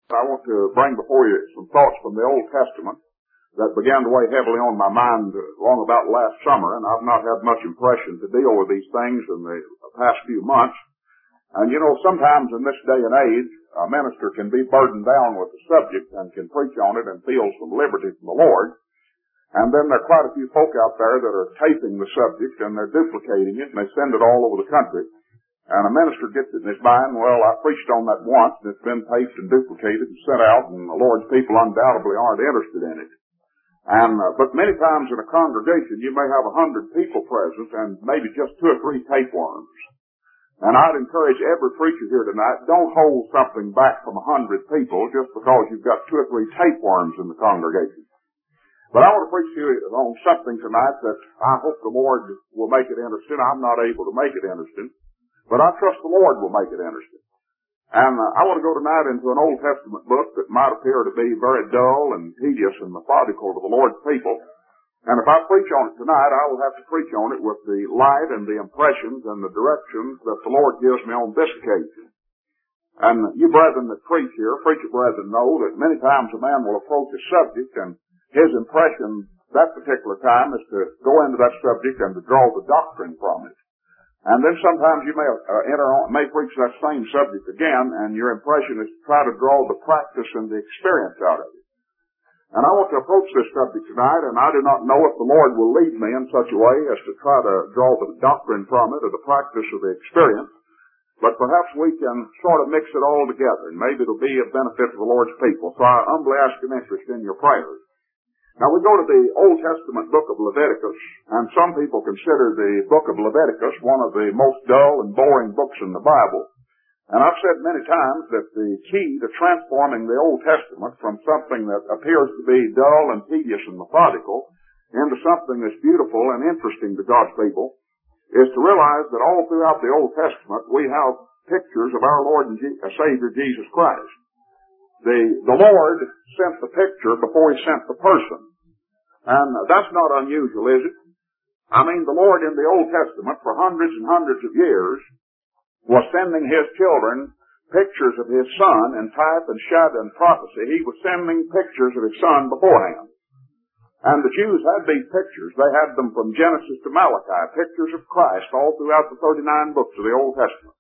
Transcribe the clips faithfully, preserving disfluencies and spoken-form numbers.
I want to bring before you some thoughts from the Old Testament that began to weigh heavily on my mind long about last summer, and I've not had much impression to deal with these things in the past few months. And you know, sometimes in this day and age, a minister can be burdened down with the subject and can preach on it and feel some liberty from the Lord. And then there are quite a few folk out there that are taping the subject and they're duplicating it and they send it all over the country. And a minister gets it in his mind, well, I preached on that once, and it's been taped and duplicated and sent out, and the Lord's people undoubtedly aren't interested in it. And uh, but many times in a congregation, you may have a hundred people present, and maybe just two or three tapeworms. And I'd encourage every preacher here tonight, don't hold something back from a hundred people just because you've got two or three tapeworms in the congregation. But I want to preach to you on something tonight that I hope the Lord will make it interesting. I'm not able to make it interesting. But I trust the Lord will make it interesting. And uh, I want to go tonight into an Old Testament book that might appear to be very dull and tedious and methodical to the Lord's people. And if I preach on it tonight, I will have to preach on it with the light and the impressions and the directions that the Lord gives me on this occasion. And you brethren that preach here, preacher brethren, know that many times a man will approach a subject and his impression that particular time is to go into that subject and to draw the doctrine from it. And then sometimes you may uh, enter on, may preach that same subject again, and your impression is to try to draw the practice and the experience out of it. And I want to approach this subject tonight, and I do not know if the Lord will lead me in such a way as to try to draw the doctrine from it or the practice or the experience, but perhaps we can sort of mix it all together, and maybe it'll be a benefit to the Lord's people. So I humbly ask an interest in your prayers. Now we go to the Old Testament book of Leviticus, and some people consider the book of Leviticus one of the most dull and boring books in the Bible. And I've said many times that the key to transforming the Old Testament from something that appears to be dull and tedious and methodical into something that's beautiful and interesting to God's people is to realize that all throughout the Old Testament we have pictures of our Lord and Je- Savior Jesus Christ. The, the Lord sent the picture before He sent the person. And that's not unusual, is it? I mean, the Lord in the Old Testament for hundreds and hundreds of years was sending His children pictures of His Son in type and shadow and prophecy. He was sending pictures of His Son beforehand. And the Jews had these pictures. They had them from Genesis to Malachi, pictures of Christ all throughout the thirty-nine books of the Old Testament.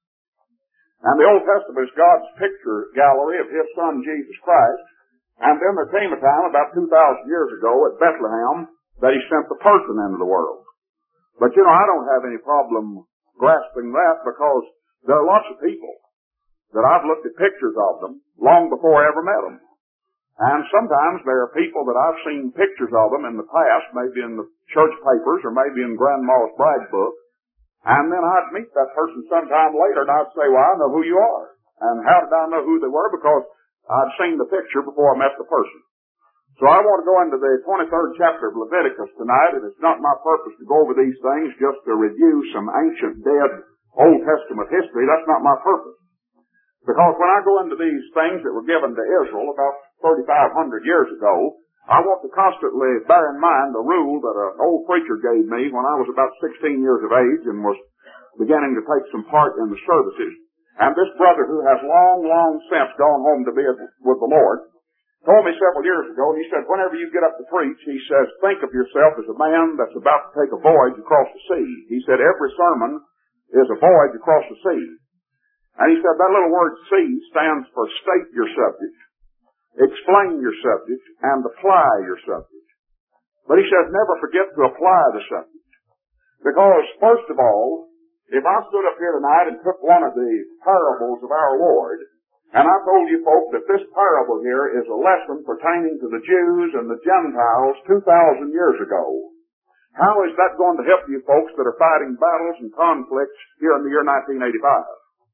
And the Old Testament is God's picture gallery of His Son, Jesus Christ. And then there came a time about two thousand years ago at Bethlehem that He sent the person into the world. But you know, I don't have any problem grasping that because there are lots of people that I've looked at pictures of them long before I ever met them. And sometimes there are people that I've seen pictures of them in the past, maybe in the church papers or maybe in Grandma's bride book. And then I'd meet that person sometime later and I'd say, well, I know who you are. And how did I know who they were? Because I'd seen the picture before I met the person. So I want to go into the twenty-third chapter of Leviticus tonight, and it's not my purpose to go over these things just to review some ancient, dead Old Testament history. That's not my purpose. Because when I go into these things that were given to Israel about thirty-five hundred years ago, I want to constantly bear in mind the rule that an old preacher gave me when I was about sixteen years of age and was beginning to take some part in the services. And this brother, who has long, long since gone home to be with the Lord, told me several years ago, he said, whenever you get up to preach, he says, think of yourself as a man that's about to take a voyage across the sea. He said, every sermon is a voyage across the sea. And he said, that little word sea stands for state your subject, explain your subject, and apply your subject. But he says, never forget to apply the subject. Because, first of all, if I stood up here tonight and took one of the parables of our Lord, and I told you folks that this parable here is a lesson pertaining to the Jews and the Gentiles two thousand years ago, how is that going to help you folks that are fighting battles and conflicts here in the year nineteen eighty-five?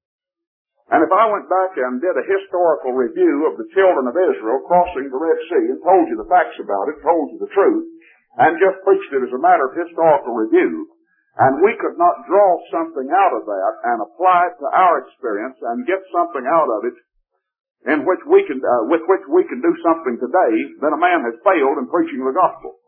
And if I went back and did a historical review of the children of Israel crossing the Red Sea and told you the facts about it, told you the truth, and just preached it as a matter of historical review, and we could not draw something out of that and apply it to our experience and get something out of it in which we can, uh, with which we can do something today, then a man has failed in preaching the gospel.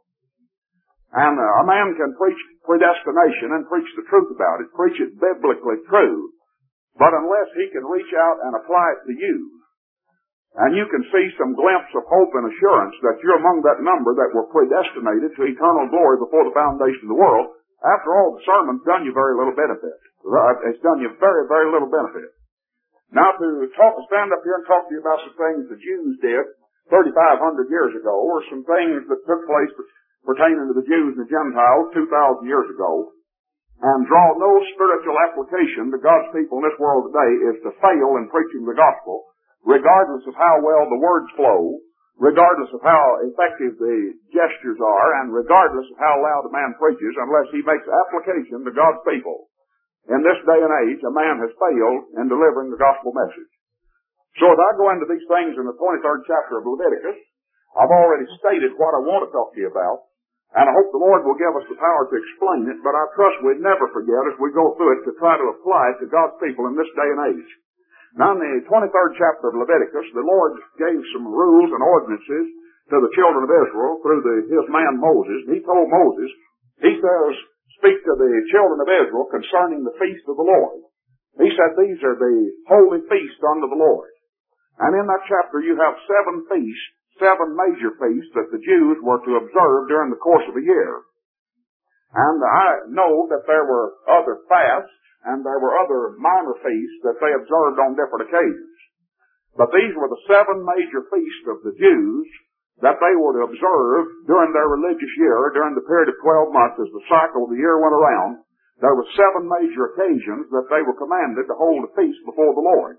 And uh, a man can preach predestination and preach the truth about it, preach it biblically true, but unless he can reach out and apply it to you, And you can see some glimpse of hope and assurance that you're among that number that were predestinated to eternal glory before the foundation of the world. After all, the sermon's done you very little benefit. It's done you very, very little benefit. Now to talk, stand up here and talk to you about some things the Jews did thirty-five hundred years ago, or some things that took place pertaining to the Jews and the Gentiles two thousand years ago, and draw no spiritual application to God's people in this world today, is to fail in preaching the gospel, regardless of how well the words flow, regardless of how effective the gestures are, and regardless of how loud a man preaches, unless he makes application to God's people. In this day and age, a man has failed in delivering the gospel message. So as I go into these things in the twenty-third chapter of Leviticus, I've already stated what I want to talk to you about, and I hope the Lord will give us the power to explain it, but I trust we'd never forget as we go through it to try to apply it to God's people in this day and age. Now in the twenty-third chapter of Leviticus, the Lord gave some rules and ordinances to the children of Israel through the, his man Moses. He told Moses, he says, speak to the children of Israel concerning the feast of the Lord. He said these are the holy feasts unto the Lord. And in that chapter you have seven feasts, seven major feasts that the Jews were to observe during the course of a year. And I know that there were other fasts and there were other minor feasts that they observed on different occasions. But these were the seven major feasts of the Jews that they were to observe during their religious year, during the period of twelve months as the cycle of the year went around. There were seven major occasions that they were commanded to hold a feast before the Lord.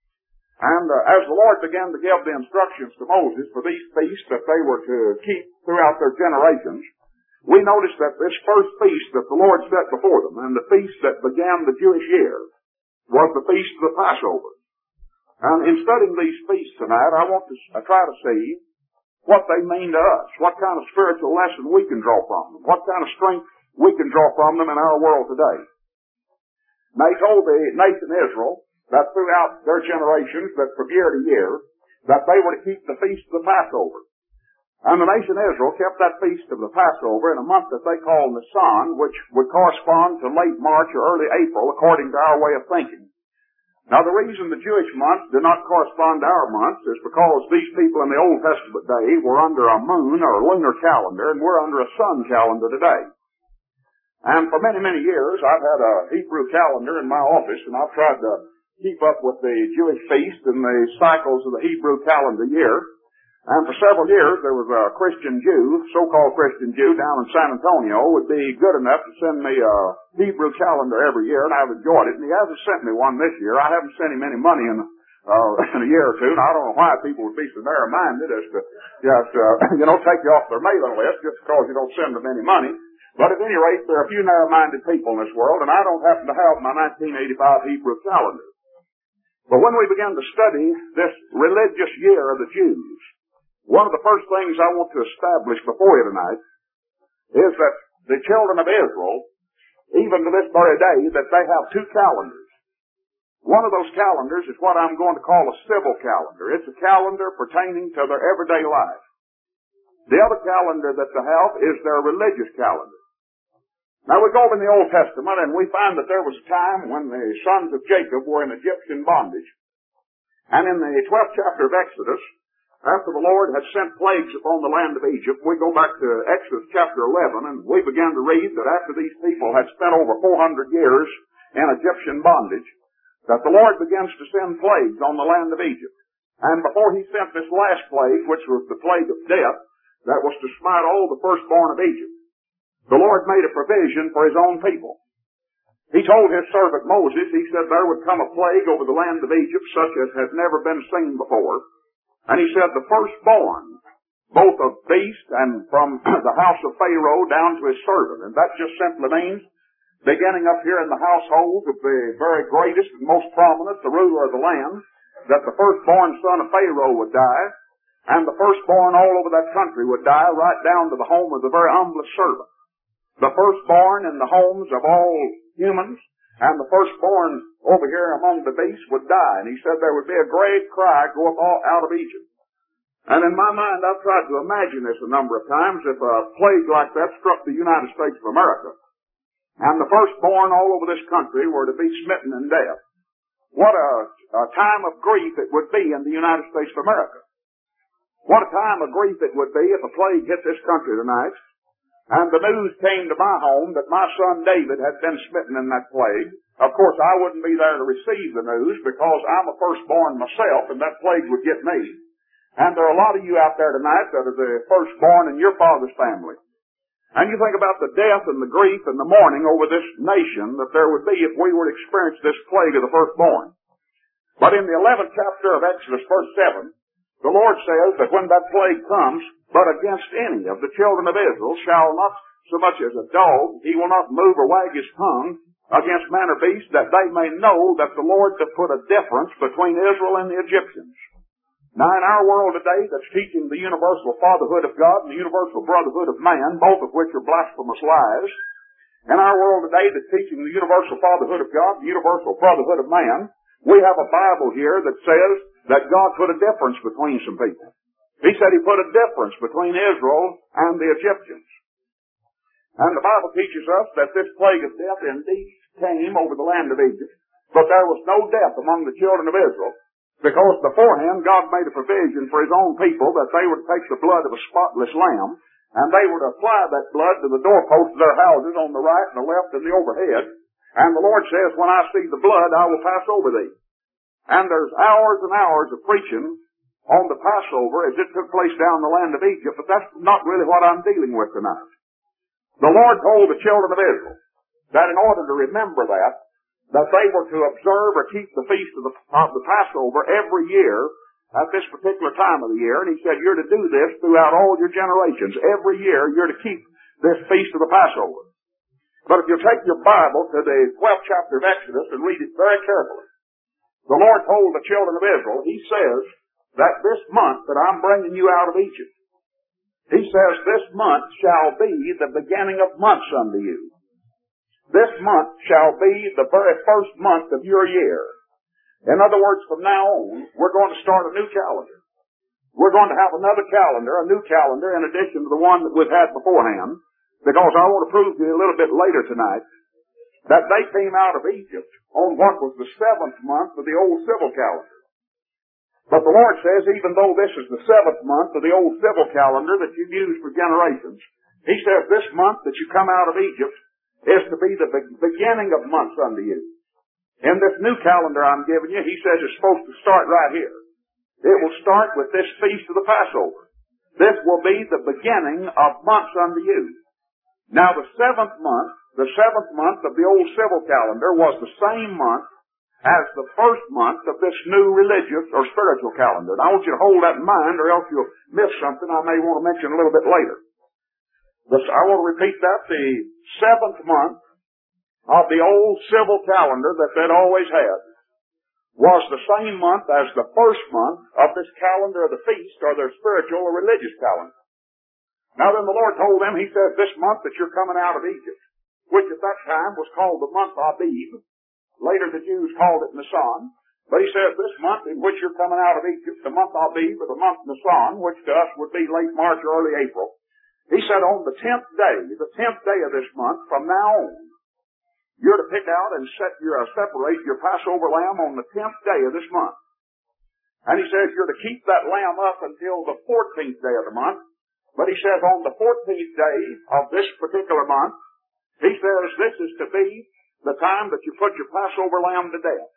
And uh, as the Lord began to give the instructions to Moses for these feasts that they were to keep throughout their generations, we noticed that this first feast that the Lord set before them, and the feast that began the Jewish year, was the feast of the Passover. And in studying these feasts tonight, I want to uh, try to see what they mean to us, what kind of spiritual lesson we can draw from them, what kind of strength we can draw from them in our world today. Now he told the nation Israel that throughout their generations, that from year to year, that they were to keep the feast of the Passover. And the nation Israel kept that feast of the Passover in a month that they called Nisan, which would correspond to late March or early April, according to our way of thinking. Now the reason the Jewish months do not correspond to our months is because these people in the Old Testament day were under a moon or lunar calendar, and we're under a sun calendar today. And for many, many years, I've had a Hebrew calendar in my office, and I've tried to keep up with the Jewish feast and the cycles of the Hebrew calendar year. And for several years, there was a Christian Jew, so-called Christian Jew, down in San Antonio, would be good enough to send me a Hebrew calendar every year, and I've enjoyed it. And he hasn't sent me one this year. I haven't sent him any money in, uh, in a year or two, and I don't know why people would be so narrow-minded as to just, uh, you know, take you off their mailing list just because you don't send them any money. But at any rate, there are a few narrow-minded people in this world, and I don't happen to have my nineteen eighty-five Hebrew calendar. But when we began to study this religious year of the Jews, one of the first things I want to establish before you tonight is that the children of Israel, even to this very day, that they have two calendars. One of those calendars is what I'm going to call a civil calendar. It's a calendar pertaining to their everyday life. The other calendar that they have is their religious calendar. Now we go over in the Old Testament and we find that there was a time when the sons of Jacob were in Egyptian bondage. And in the twelfth chapter of Exodus, after the Lord had sent plagues upon the land of Egypt, we go back to Exodus chapter eleven, and we began to read that after these people had spent over four hundred years in Egyptian bondage, that the Lord begins to send plagues on the land of Egypt. And before he sent this last plague, which was the plague of death, that was to smite all the firstborn of Egypt, the Lord made a provision for his own people. He told his servant Moses, he said there would come a plague over the land of Egypt such as has never been seen before. And he said the firstborn, both of beast and from the house of Pharaoh down to his servant. And that just simply means, beginning up here in the household of the very greatest and most prominent, the ruler of the land, that the firstborn son of Pharaoh would die, and the firstborn all over that country would die, right down to the home of the very humblest servant. The firstborn in the homes of all humans, and the firstborn over here among the beasts would die. And he said there would be a great cry go up all out of Egypt. And in my mind, I've tried to imagine this a number of times, if a plague like that struck the United States of America, and the firstborn all over this country were to be smitten in death. what a, a time of grief it would be in the United States of America. What a time of grief it would be if a plague hit this country tonight, and the news came to my home that my son David had been smitten in that plague. Of course, I wouldn't be there to receive the news because I'm a firstborn myself, and that plague would get me. And there are a lot of you out there tonight that are the firstborn in your father's family. And you think about the death and the grief and the mourning over this nation that there would be if we were to experience this plague of the firstborn. But in the eleventh chapter of Exodus, verse seven, the Lord says that when that plague comes, but against any of the children of Israel shall not so much as a dog, he will not move or wag his tongue against man or beast, that they may know that the Lord doth put a difference between Israel and the Egyptians. Now in our world today that's teaching the universal fatherhood of God and the universal brotherhood of man, both of which are blasphemous lies, in our world today that's teaching the universal fatherhood of God and the universal brotherhood of man, we have a Bible here that says that God put a difference between some people. He said he put a difference between Israel and the Egyptians. And the Bible teaches us that this plague of death indeed came over the land of Egypt, but there was no death among the children of Israel, because beforehand God made a provision for his own people that they would take the blood of a spotless lamb, and they would apply that blood to the doorposts of their houses on the right and the left and the overhead. And the Lord says, when I see the blood, I will pass over thee. And there's hours and hours of preaching on the Passover as it took place down in the land of Egypt, but that's not really what I'm dealing with tonight. The Lord told the children of Israel that in order to remember that, that they were to observe or keep the feast of the, of the Passover every year at this particular time of the year. And he said, you're to do this throughout all your generations. Every year you're to keep this feast of the Passover. But if you take your Bible to the twelfth chapter of Exodus and read it very carefully, the Lord told the children of Israel, he says that this month that I'm bringing you out of Egypt, he says this month shall be the beginning of months unto you. This month shall be the very first month of your year. In other words, from now on, we're going to start a new calendar. We're going to have another calendar, a new calendar, in addition to the one that we've had beforehand, because I want to prove to you a little bit later tonight that they came out of Egypt on what was the seventh month of the old civil calendar. But the Lord says, even though this is the seventh month of the old civil calendar that you've used for generations, he says this month that you come out of Egypt is to be the be- beginning of months unto you. In this new calendar I'm giving you, he says it's supposed to start right here. It will start with this feast of the Passover. This will be the beginning of months unto you. Now the seventh month, the seventh month of the old civil calendar was the same month as the first month of this new religious or spiritual calendar. And I want you to hold that in mind, or else you'll miss something I may want to mention a little bit later. This, I want to repeat that. The seventh month of the old civil calendar that they'd always had was the same month as the first month of this calendar of the feast, or their spiritual or religious calendar. Now then the Lord told them, he says, this month that you're coming out of Egypt, which at that time was called the month Abib. Later the Jews called it Nisan. But he says this month in which you're coming out of Egypt, the month Abib, or the month Nisan, which to us would be late March or early April, he said on the tenth day, the tenth day of this month, from now on, you're to pick out and set your, uh, separate your Passover lamb on the tenth day of this month. And he says you're to keep that lamb up until the fourteenth day of the month. But he says on the fourteenth day of this particular month, he says this is to be the time that you put your Passover lamb to death.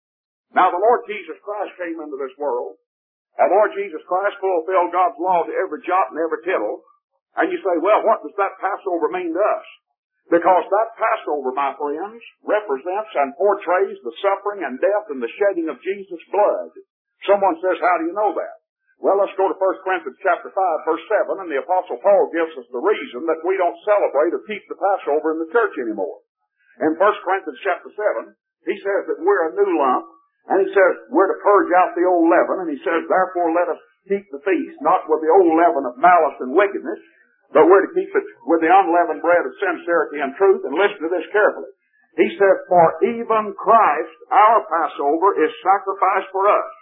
Now the Lord Jesus Christ came into this world, and Lord Jesus Christ fulfilled God's law to every jot and every tittle. And you say, well, what does that Passover mean to us? Because that Passover, my friends, represents and portrays the suffering and death and the shedding of Jesus' blood. Someone says, how do you know that? Well, let's go to First Corinthians chapter five, verse seven, and the Apostle Paul gives us the reason that we don't celebrate or keep the Passover in the church anymore. In First Corinthians chapter seven, he says that we're a new lump, and he says we're to purge out the old leaven, and he says, therefore let us keep the feast, not with the old leaven of malice and wickedness, but we're to keep it with the unleavened bread of sincerity and truth. And listen to this carefully. He says, for even Christ, our Passover, is sacrificed for us.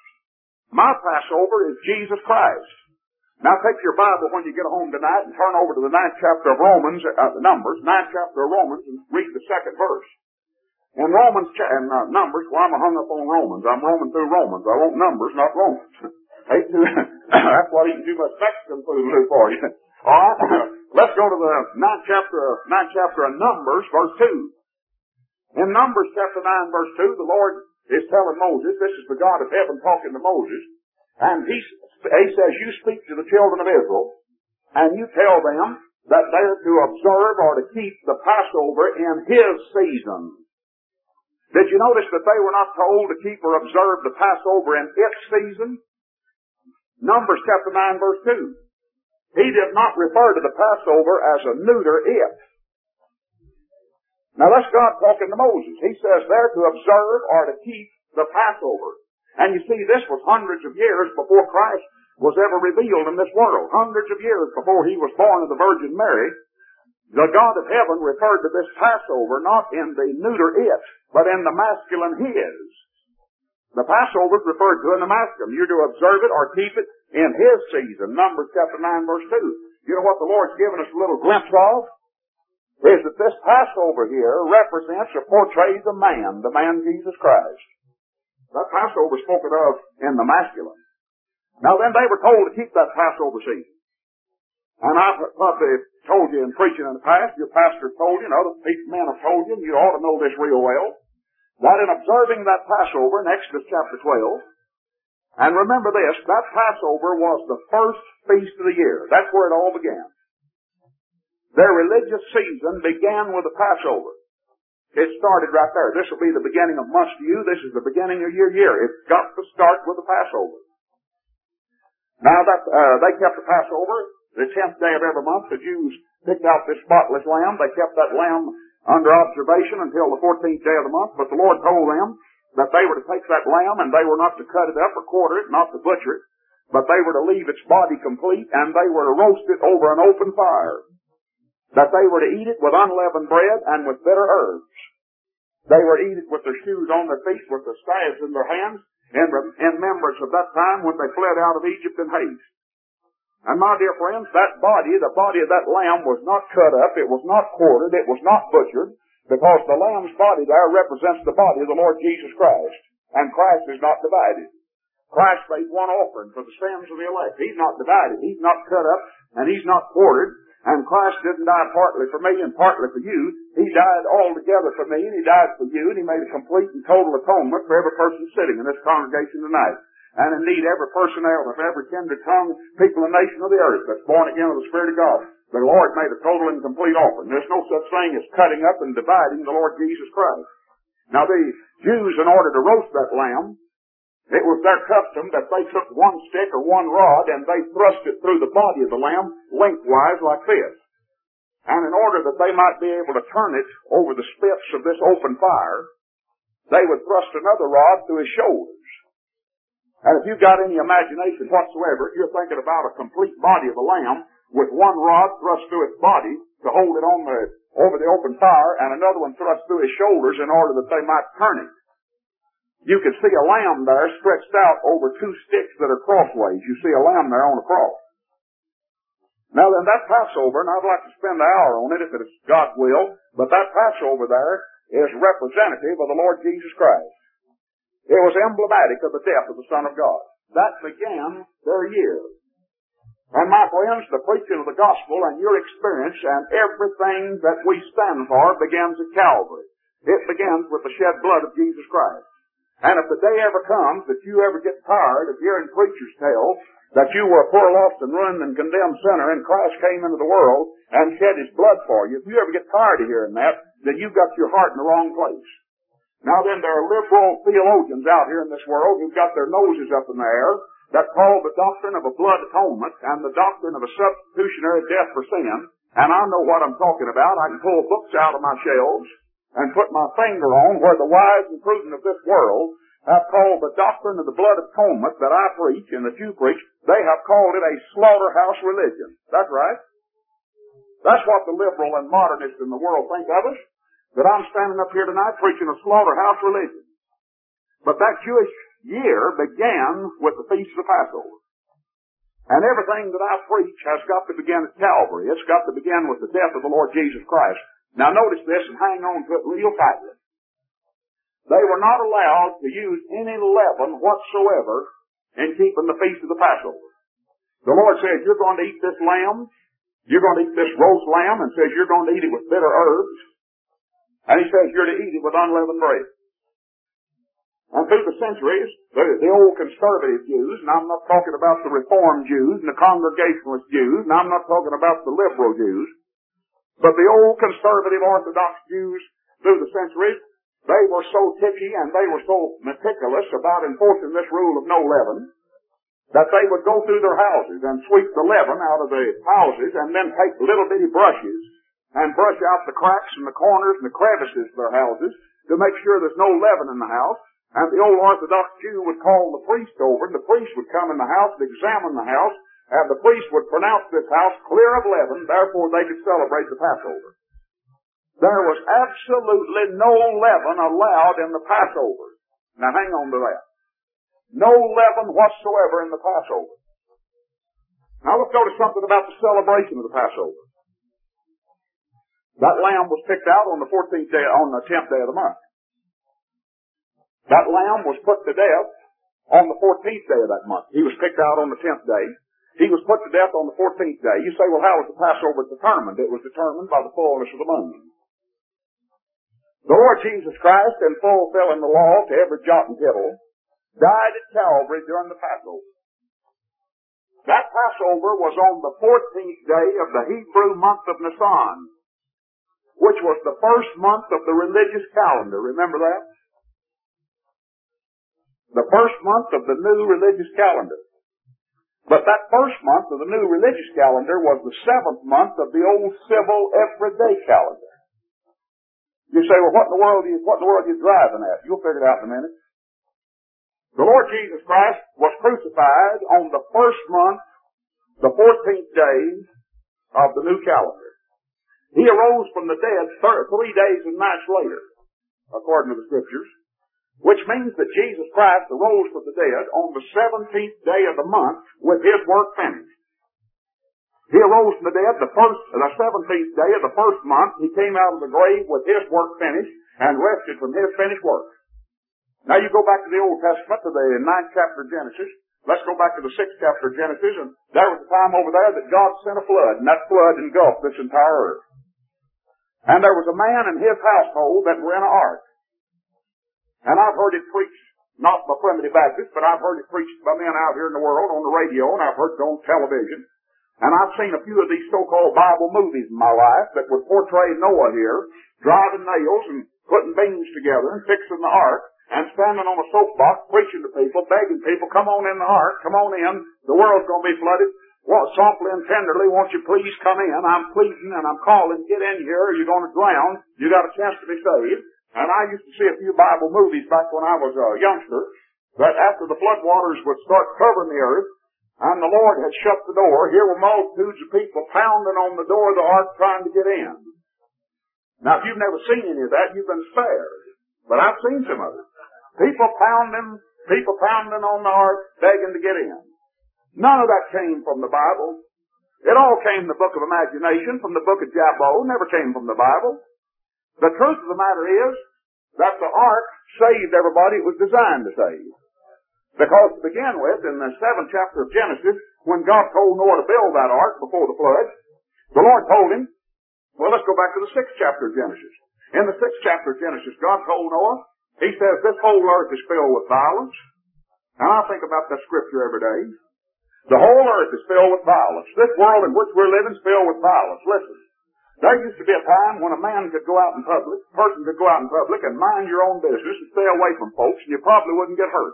My Passover is Jesus Christ. Now take your Bible when you get home tonight and turn over to the ninth chapter of Romans, uh, the Numbers, ninth chapter of Romans, and read the second verse. In Romans, and uh, Numbers, well, I'm hung up on Romans. I'm roaming through Romans. I want Numbers, not Romans. Hate to, that's what eating too much Mexican food will do for you. All right, let's go to the ninth chapter, ninth chapter of Numbers, verse two. In Numbers chapter nine, verse two, the Lord is telling Moses, this is the God of heaven talking to Moses, and he, he says, you speak to the children of Israel, and you tell them that they're to observe or to keep the Passover in his season. Did you notice that they were not told to keep or observe the Passover in its season? Numbers chapter nine, verse two. He did not refer to the Passover as a neuter it. Now that's God talking to Moses. He says they're to observe or to keep the Passover. And you see, this was hundreds of years before Christ was ever revealed in this world. Hundreds of years before he was born of the Virgin Mary. The God of heaven referred to this Passover not in the neuter it, but in the masculine his. The Passover is referred to in the masculine. You're to observe it or keep it in his season. Numbers chapter nine, verse two. You know what the Lord's given us a little glimpse of? Is that this Passover here represents or portrays a man, the man Jesus Christ. That Passover is spoken of in the masculine. Now then, they were told to keep that Passover season. And I've probably told you in preaching in the past, your pastor told you, and other men have told you, and you ought to know this real well, that in observing that Passover in Exodus chapter twelve, and remember this, that Passover was the first feast of the year. That's where it all began. Their religious season began with the Passover. It started right there. This will be the beginning of months to you. This is the beginning of your year. It's got to start with the Passover. Now that uh, they kept the Passover, the tenth day of every month, the Jews picked out this spotless lamb. They kept that lamb under observation until the fourteenth day of the month. But the Lord told them that they were to take that lamb and they were not to cut it up or quarter it, not to butcher it, but they were to leave its body complete and they were to roast it over an open fire. That they were to eat it with unleavened bread and with bitter herbs. They were to eat it with their shoes on their feet, with their staves in their hands, in, in remembrance of that time when they fled out of Egypt in haste. And my dear friends, that body, the body of that lamb was not cut up, it was not quartered, it was not butchered, because the lamb's body there represents the body of the Lord Jesus Christ. And Christ is not divided. Christ made one offering for the sins of the elect. He's not divided, he's not cut up, and he's not quartered. And Christ didn't die partly for me and partly for you. He died altogether for me, and he died for you, and he made a complete and total atonement for every person sitting in this congregation tonight. And indeed, every person out of every kindred tongue, people and nation of the earth that's born again of the Spirit of God. The Lord made a total and complete offering. There's no such thing as cutting up and dividing the Lord Jesus Christ. Now the Jews, in order to roast that lamb, it was their custom that they took one stick or one rod and they thrust it through the body of the lamb lengthwise like this. And in order that they might be able to turn it over the spits of this open fire, they would thrust another rod through his shoulders. And if you've got any imagination whatsoever, you're thinking about a complete body of the lamb with one rod thrust through its body to hold it on the, over the open fire and another one thrust through his shoulders in order that they might turn it. You could see a lamb there stretched out over two sticks that are crossways. You see a lamb there on a cross. Now then, that Passover, and I'd like to spend an hour on it if it's God's will, but that Passover there is representative of the Lord Jesus Christ. It was emblematic of the death of the Son of God. That began their year. And my friends, the preaching of the gospel and your experience and everything that we stand for begins at Calvary. It begins with the shed blood of Jesus Christ. And if the day ever comes that you ever get tired of hearing preachers tell that you were a poor, lost, and ruined and condemned sinner and Christ came into the world and shed his blood for you, if you ever get tired of hearing that, then you've got your heart in the wrong place. Now then, there are liberal theologians out here in this world who've got their noses up in the air that call the doctrine of a blood atonement and the doctrine of a substitutionary death for sin. And I know what I'm talking about. I can pull books out of my shelves and put my finger on where the wise and prudent of this world have called the doctrine of the blood atonement that I preach and that you preach, they have called it a slaughterhouse religion. That's right. That's what the liberal and modernists in the world think of us, that I'm standing up here tonight preaching a slaughterhouse religion. But that Jewish year began with the Feast of the Passover. And everything that I preach has got to begin at Calvary. It's got to begin with the death of the Lord Jesus Christ. Now notice this and hang on to it real tightly. they were not allowed to use any leaven whatsoever in keeping the feast of the Passover. The Lord says, you're going to eat this lamb, you're going to eat this roast lamb, and says you're going to eat it with bitter herbs. And He says you're to eat it with unleavened bread. And through the centuries, the, the old conservative Jews, and I'm not talking about the Reformed Jews and the Congregationalist Jews, and I'm not talking about the liberal Jews, but the old conservative Orthodox Jews through the centuries, they were so ticky and they were so meticulous about enforcing this rule of no leaven, that they would go through their houses and sweep the leaven out of the houses and then take little bitty brushes and brush out the cracks and the corners and the crevices of their houses to make sure there's no leaven in the house. And the old Orthodox Jew would call the priest over, and the priest would come in the house and examine the house, and the priest would pronounce this house clear of leaven, therefore they could celebrate the Passover. There was absolutely no leaven allowed in the Passover. Now hang on to that. No leaven whatsoever in the Passover. Now let's go to something about the celebration of the Passover. That lamb was picked out on the fourteenth day, on the tenth day of the month. That lamb was put to death on the fourteenth day of that month. He was picked out on the tenth day. He was put to death on the fourteenth day. You say, well, how was the Passover determined? It was determined by the fullness of the moon. The Lord Jesus Christ, in fulfilling the law to every jot and tittle, died at Calvary during the Passover. That Passover was on the fourteenth day of the Hebrew month of Nisan, which was the first month of the religious calendar. Remember that? The first month of the new religious calendar. But that first month of the new religious calendar was the seventh month of the old civil everyday calendar. You say, well, what in the world are you, what in the world are you driving at? You'll figure it out in a minute. The Lord Jesus Christ was crucified on the first month, the fourteenth day of the new calendar. He arose from the dead three days and nights later, according to the Scriptures, which means that Jesus Christ arose from the dead on the seventeenth day of the month with His work finished. He arose from the dead the first, the seventeenth day of the first month. He came out of the grave with His work finished and rested from His finished work. Now you go back to the Old Testament, to the ninth chapter of Genesis. Let's go back to the sixth chapter of Genesis, and there was a time over there that God sent a flood, and that flood engulfed this entire earth. And there was a man in his household that were in an ark. And I've heard it preached, not by primitive Baptists, but I've heard it preached by men out here in the world on the radio, and I've heard it on television. And I've seen a few of these so-called Bible movies in my life that would portray Noah here, driving nails and putting beams together and fixing the ark, and standing on a soapbox preaching to people, begging people, come on in the ark, come on in, the world's going to be flooded. Well, softly and tenderly, won't you please come in? I'm pleading and I'm calling, get in here, or you're going to drown. You got a chance to be saved. And I used to see a few Bible movies back when I was a youngster, that after the floodwaters would start covering the earth, and the Lord had shut the door, here were multitudes of people pounding on the door of the ark trying to get in. Now, if you've never seen any of that, you've been spared. But I've seen some of it. People pounding, people pounding on the ark, begging to get in. None of that came from the Bible. It all came from the book of imagination, from the book of Jabbo, never came from the Bible. The truth of the matter is that the ark saved everybody it was designed to save. Because to begin with, in the seventh chapter of Genesis, when God told Noah to build that ark before the flood, the Lord told him, well, let's go back to the sixth chapter of Genesis. In the sixth chapter of Genesis, God told Noah, He says, this whole earth is filled with violence. And I think about that scripture every day. The whole earth is filled with violence. This world in which we're living is filled with violence. Listen, there used to be a time when a man could go out in public, a person could go out in public and mind your own business and stay away from folks, and you probably wouldn't get hurt.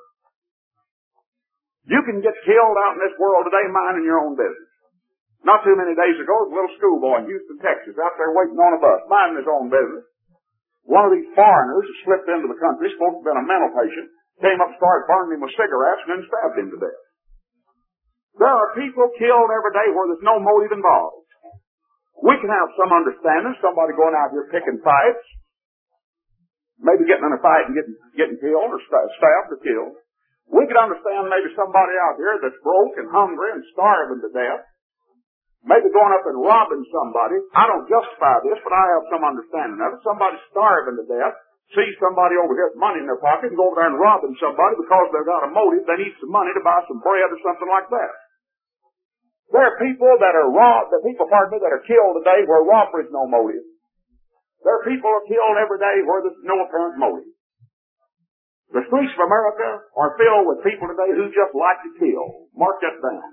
You can get killed out in this world today minding your own business. Not too many days ago, there was a little schoolboy in Houston, Texas, out there waiting on a bus, minding his own business. One of these foreigners who slipped into the country, supposed to have been a mental patient, came up and started burning him with cigarettes and then stabbed him to death. There are people killed every day where there's no motive involved. We can have some understanding, somebody going out here picking fights, maybe getting in a fight and getting, getting killed or stabbed or killed. We could understand maybe somebody out here that's broke and hungry and starving to death, maybe going up and robbing somebody. I don't justify this, but I have some understanding of it. Somebody starving to death, see somebody over here with money in their pocket and go over there and rob them somebody because they've got a motive. They need some money to buy some bread or something like that. There are people that are robbed, the people, pardon me, that are killed today where robbery is no motive. There are people who are killed every day where there's no apparent motive. The streets of America are filled with people today who just like to kill. Mark that down.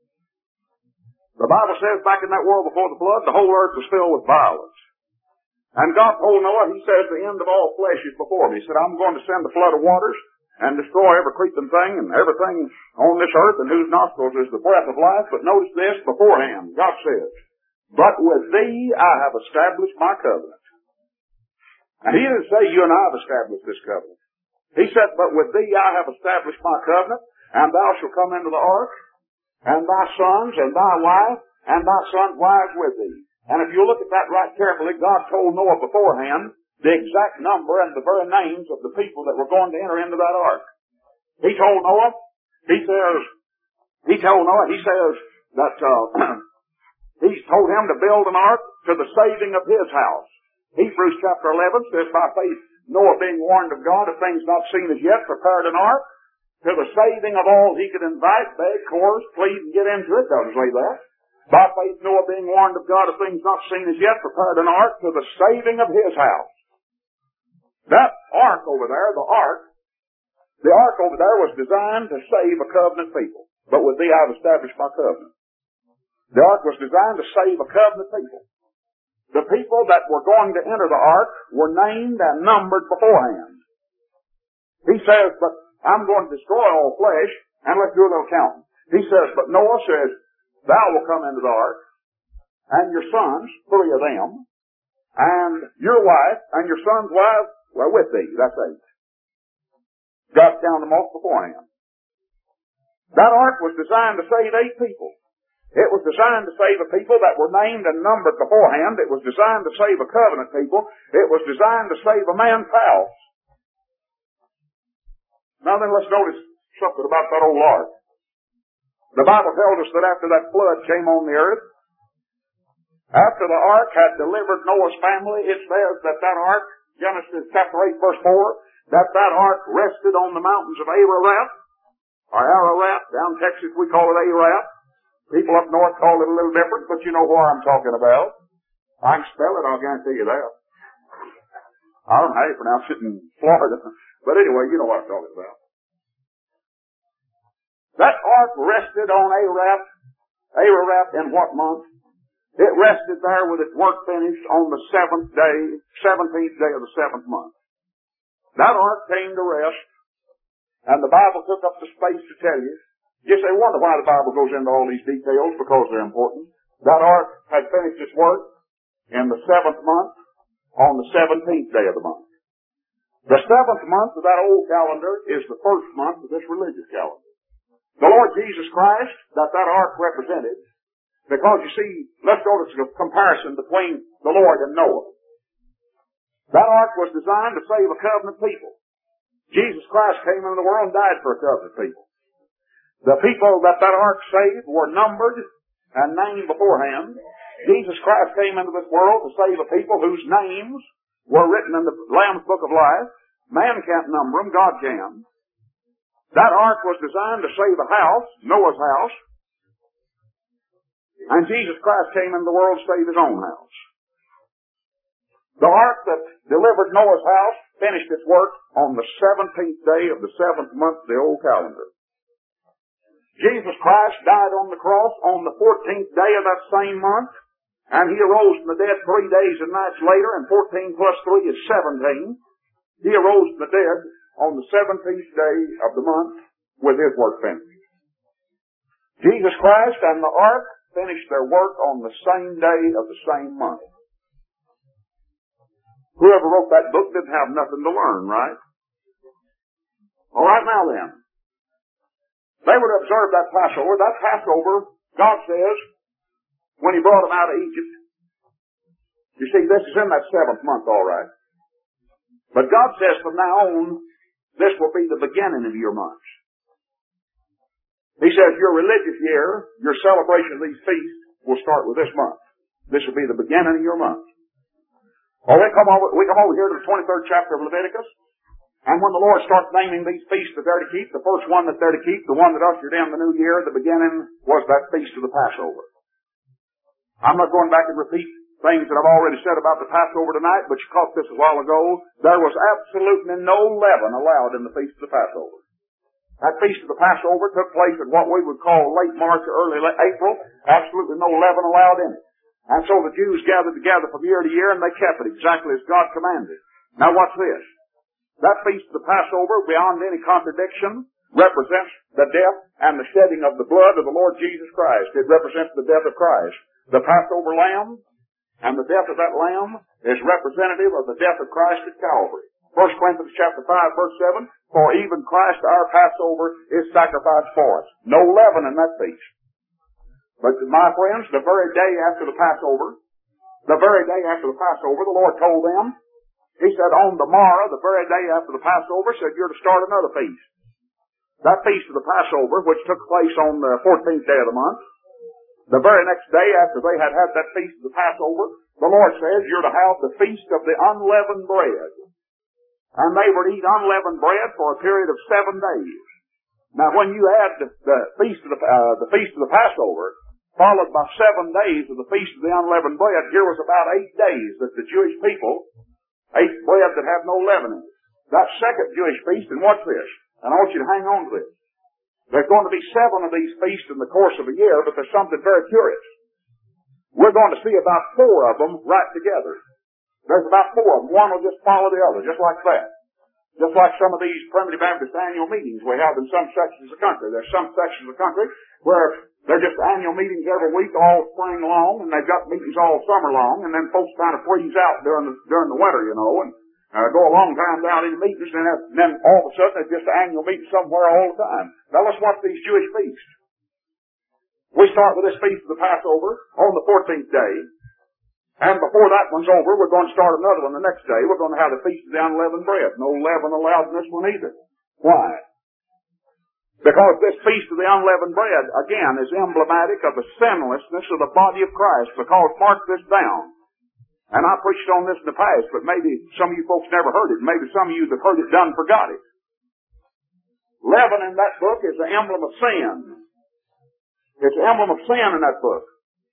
The Bible says back in that world before the flood, the whole earth was filled with violence. And God told Noah, he says, the end of all flesh is before me. He said, I'm going to send a flood of waters and destroy every creeping thing and everything on this earth in whose nostrils is the breath of life. But notice this beforehand. God says, but with thee I have established my covenant. And he didn't say you and I have established this covenant. He said, but with thee I have established my covenant, and thou shalt come into the ark, and thy sons, and thy wife, and thy sons' wives with thee. And if you look at that right carefully, God told Noah beforehand the exact number and the very names of the people that were going to enter into that ark. He told Noah, he says, he told Noah, he says that, uh, he told him to build an ark to the saving of his house. Hebrews chapter eleven says, by faith, Noah being warned of God of things not seen as yet, prepared an ark to the saving of all he could invite, beg, coerce, plead, and get into it. Doesn't say that. By faith, Noah being warned of God of things not seen as yet, prepared an ark to the saving of his house. That ark over there, the ark, the ark over there was designed to save a covenant people. But with thee I have established my covenant. The ark was designed to save a covenant people. The people that were going to enter the ark were named and numbered beforehand. He says, but I'm going to destroy all flesh, and let's do a little counting. He says, but Noah says, thou will come into the ark, and your sons, three of them, and your wife, and your son's wife, well, with thee. That's eight. God counted them off beforehand. That ark was designed to save eight people. It was designed to save a people that were named and numbered beforehand. It was designed to save a covenant people. It was designed to save a man's house. Now then, let's notice something about that old ark. The Bible tells us that after that flood came on the earth, after the ark had delivered Noah's family, it says that that ark, Genesis chapter eight verse four, that that ark rested on the mountains of Ararat, or Ararat. Down in Texas we call it Ararat. People up north call it a little different, but you know where I'm talking about. I can spell it, I'll guarantee you that. I don't know how you pronounce it in Florida. But anyway, you know what I'm talking about. That ark rested on Ararat, Ararat in what month? It rested there with its work finished on the seventh day, seventeenth day of the seventh month. That ark came to rest, and the Bible took up the space to tell you. You say, wonder why the Bible goes into all these details, because they're important. That ark had finished its work in the seventh month on the seventeenth day of the month. The seventh month of that old calendar is the first month of this religious calendar. The Lord Jesus Christ, that that ark represented, because you see, let's notice a comparison between the Lord and Noah. That ark was designed to save a covenant people. Jesus Christ came into the world and died for a covenant people. The people that that ark saved were numbered and named beforehand. Jesus Christ came into this world to save a people whose names were written in the Lamb's Book of Life. Man can't number them, God can. That ark was designed to save a house, Noah's house. And Jesus Christ came into the world to save his own house. The ark that delivered Noah's house finished its work on the seventeenth day of the seventh month of the old calendar. Jesus Christ died on the cross on the fourteenth day of that same month, and he arose from the dead three days and nights later, and fourteen plus three is seventeen. He arose from the dead on the seventeenth day of the month with his work finished. Jesus Christ and the ark finished their work on the same day of the same month. Whoever wrote that book didn't have nothing to learn, right? All right, now then. They were to observe that Passover. That Passover, God says, when he brought them out of Egypt. You see, this is in that seventh month, all right. But God says from now on, this will be the beginning of your months. He says your religious year, your celebration of these feasts, will start with this month. This will be the beginning of your month. Well, we come over, we come over here to the twenty-third chapter of Leviticus, and when the Lord starts naming these feasts that they're to keep, the first one that they're to keep, the one that ushered in the new year, the beginning, was that feast of the Passover. I'm not going back and repeat things that I've already said about the Passover tonight, but you caught this a while ago. There was absolutely no leaven allowed in the feast of the Passover. That feast of the Passover took place in what we would call late March or early April. Absolutely no leaven allowed in it. And so the Jews gathered together from year to year, and they kept it exactly as God commanded. Now watch this. That feast of the Passover, beyond any contradiction, represents the death and the shedding of the blood of the Lord Jesus Christ. It represents the death of Christ. The Passover lamb and the death of that lamb is representative of the death of Christ at Calvary. First Corinthians chapter five, verse seven, for even Christ our Passover is sacrificed for us. No leaven in that feast. But my friends, the very day after the Passover, the very day after the Passover, the Lord told them, He said, on the morrow, the very day after the Passover, said, you're to start another feast. That feast of the Passover, which took place on the fourteenth day of the month, the very next day after they had had that feast of the Passover, the Lord says, you're to have the feast of the unleavened bread. And they were to eat unleavened bread for a period of seven days. Now, when you add the, the feast of the, uh, the feast of the Passover, followed by seven days of the feast of the unleavened bread, here was about eight days that the Jewish people ate bread that had no leaven in it. That second Jewish feast, and watch this, and I want you to hang on to this. There's going to be seven of these feasts in the course of a year, but there's something very curious. We're going to see about four of them right together. There's about four of them. One will just follow the other, just like that. Just like some of these Primitive Baptist annual meetings we have in some sections of the country. There's some sections of the country where they're just annual meetings every week all spring long, and they've got meetings all summer long, and then folks kind of freeze out during the, during the winter, you know, and uh, go a long time down in meetings, and then, and then all of a sudden it's just an annual meeting somewhere all the time. Now let's watch these Jewish feasts. We start with this feast of the Passover on the fourteenth day, and before that one's over, we're going to start another one the next day. We're going to have the feast of the unleavened bread. No leaven allowed in this one either. Why? Because this feast of the unleavened bread, again, is emblematic of the sinlessness of the body of Christ. Because, mark this down, and I preached on this in the past, but maybe some of you folks never heard it. Maybe some of you that heard it done forgot it. Leaven in that book is the emblem of sin. It's the emblem of sin in that book.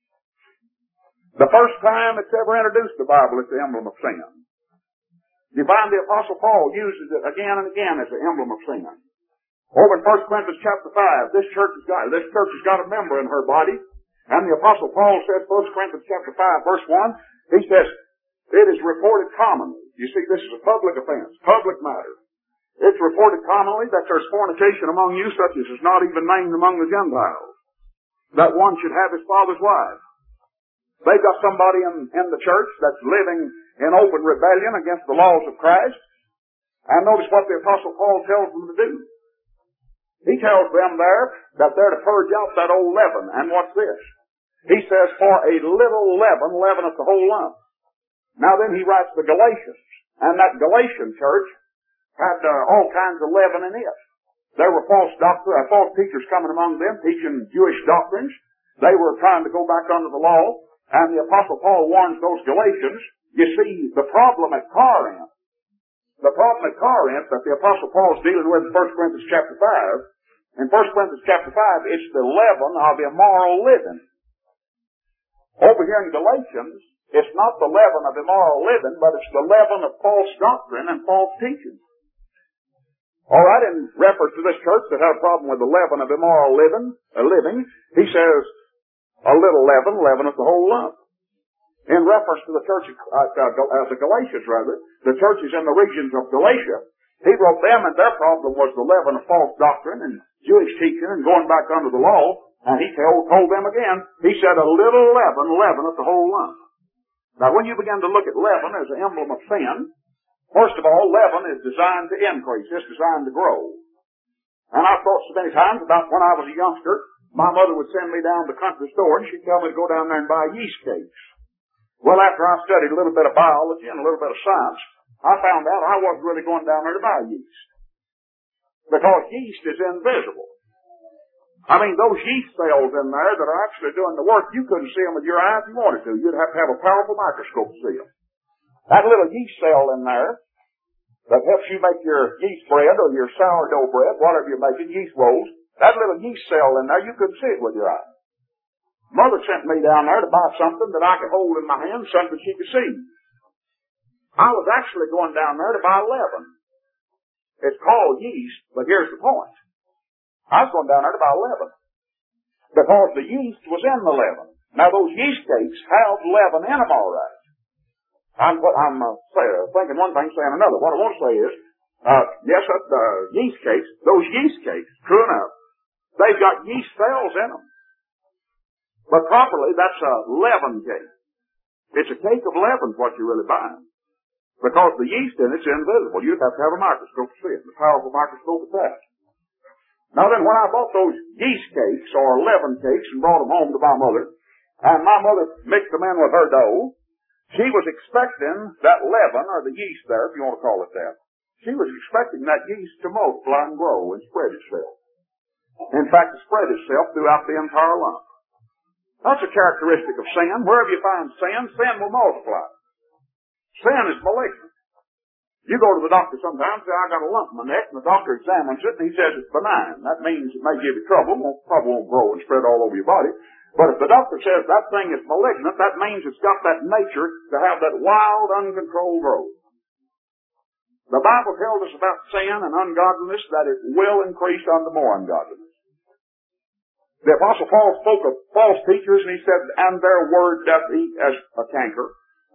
The first time it's ever introduced in the Bible, it's the emblem of sin. You find the Apostle Paul uses it again and again as the emblem of sin. Over in First Corinthians chapter five, this church has got, this church has got a member in her body, and the Apostle Paul says, First Corinthians chapter five, verse one, he says, it is reported commonly. You see, this is a public offense, public matter. It's reported commonly that there's fornication among you, such as is not even named among the Gentiles, that one should have his father's wife. They've got somebody in, in the church that's living in open rebellion against the laws of Christ. And notice what the Apostle Paul tells them to do. He tells them there that they're to purge out that old leaven. And what's this? He says, for a little leaven leaveneth the whole lump. Now then he writes the Galatians. And that Galatian church had uh, all kinds of leaven in it. There were false doctors, uh, false teachers coming among them, teaching Jewish doctrines. They were trying to go back under the law. And the Apostle Paul warns those Galatians, you see, the problem at Corinth, the problem at Corinth that the Apostle Paul is dealing with in First Corinthians chapter five, in First Corinthians chapter five, it's the leaven of immoral living. Over here in Galatians, it's not the leaven of immoral living, but it's the leaven of false doctrine and false teaching. All right, in reference to this church that had a problem with the leaven of immoral living, uh, living, he says, a little leaven leaveneth the whole lump. In reference to the church, uh, uh, the Galatians rather, the churches in the regions of Galatia, he wrote them, and their problem was the leaven of false doctrine and Jewish teaching and going back under the law. And he told, told them again, he said, a little leaven leaveneth the whole lump. Now, when you begin to look at leaven as an emblem of sin, first of all, leaven is designed to increase. It's designed to grow. And I've thought so many times about when I was a youngster, my mother would send me down to the country store, and she'd tell me to go down there and buy yeast cakes. Well, after I studied a little bit of biology and a little bit of science, I found out I wasn't really going down there to buy yeast. Because yeast is invisible. I mean, those yeast cells in there that are actually doing the work, you couldn't see them with your eyes if you wanted to. You'd have to have a powerful microscope to see them. That little yeast cell in there that helps you make your yeast bread or your sourdough bread, whatever you're making, yeast rolls, that little yeast cell in there, you couldn't see it with your eye. Mother sent me down there to buy something that I could hold in my hand, something she could see. I was actually going down there to buy leaven. It's called yeast, but here's the point. I was going down there to buy leaven because the yeast was in the leaven. Now, those yeast cakes have leaven in them, all right. I'm, I'm uh, thinking one thing, saying another. What I want to say is, uh, yes, uh, the yeast cakes, those yeast cakes, true enough, they've got yeast cells in them. But properly, that's a leaven cake. It's a cake of leaven, what you're really buying. Because the yeast in it's invisible. You'd have to have a microscope to see it. A powerful microscope at that. Now then, when I bought those yeast cakes, or leaven cakes, and brought them home to my mother, and my mother mixed them in with her dough, she was expecting that leaven, or the yeast there, if you want to call it that, she was expecting that yeast to multiply and grow and spread itself. In fact, to spread itself throughout the entire lump. That's a characteristic of sin. Wherever you find sin, sin will multiply. Sin is malignant. You go to the doctor sometimes and say, I got a lump in my neck, and the doctor examines it, and he says it's benign. That means it may give you trouble, won't, probably won't grow and spread all over your body. But if the doctor says that thing is malignant, that means it's got that nature to have that wild, uncontrolled growth. The Bible tells us about sin and ungodliness that it will increase unto more ungodliness. The Apostle Paul spoke of false teachers, and he said, and their word doth eat as a canker.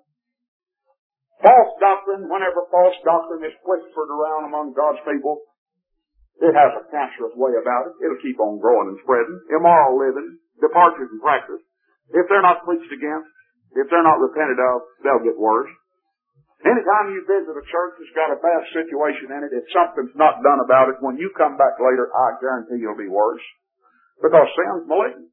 False doctrine, whenever false doctrine is whispered around among God's people, it has a cancerous way about it. It'll keep on growing and spreading. Immoral living, departures in practice. If they're not preached against, if they're not repented of, they'll get worse. Anytime you visit a church that's got a bad situation in it, if something's not done about it, when you come back later, I guarantee you'll be worse. Because sin's malignant.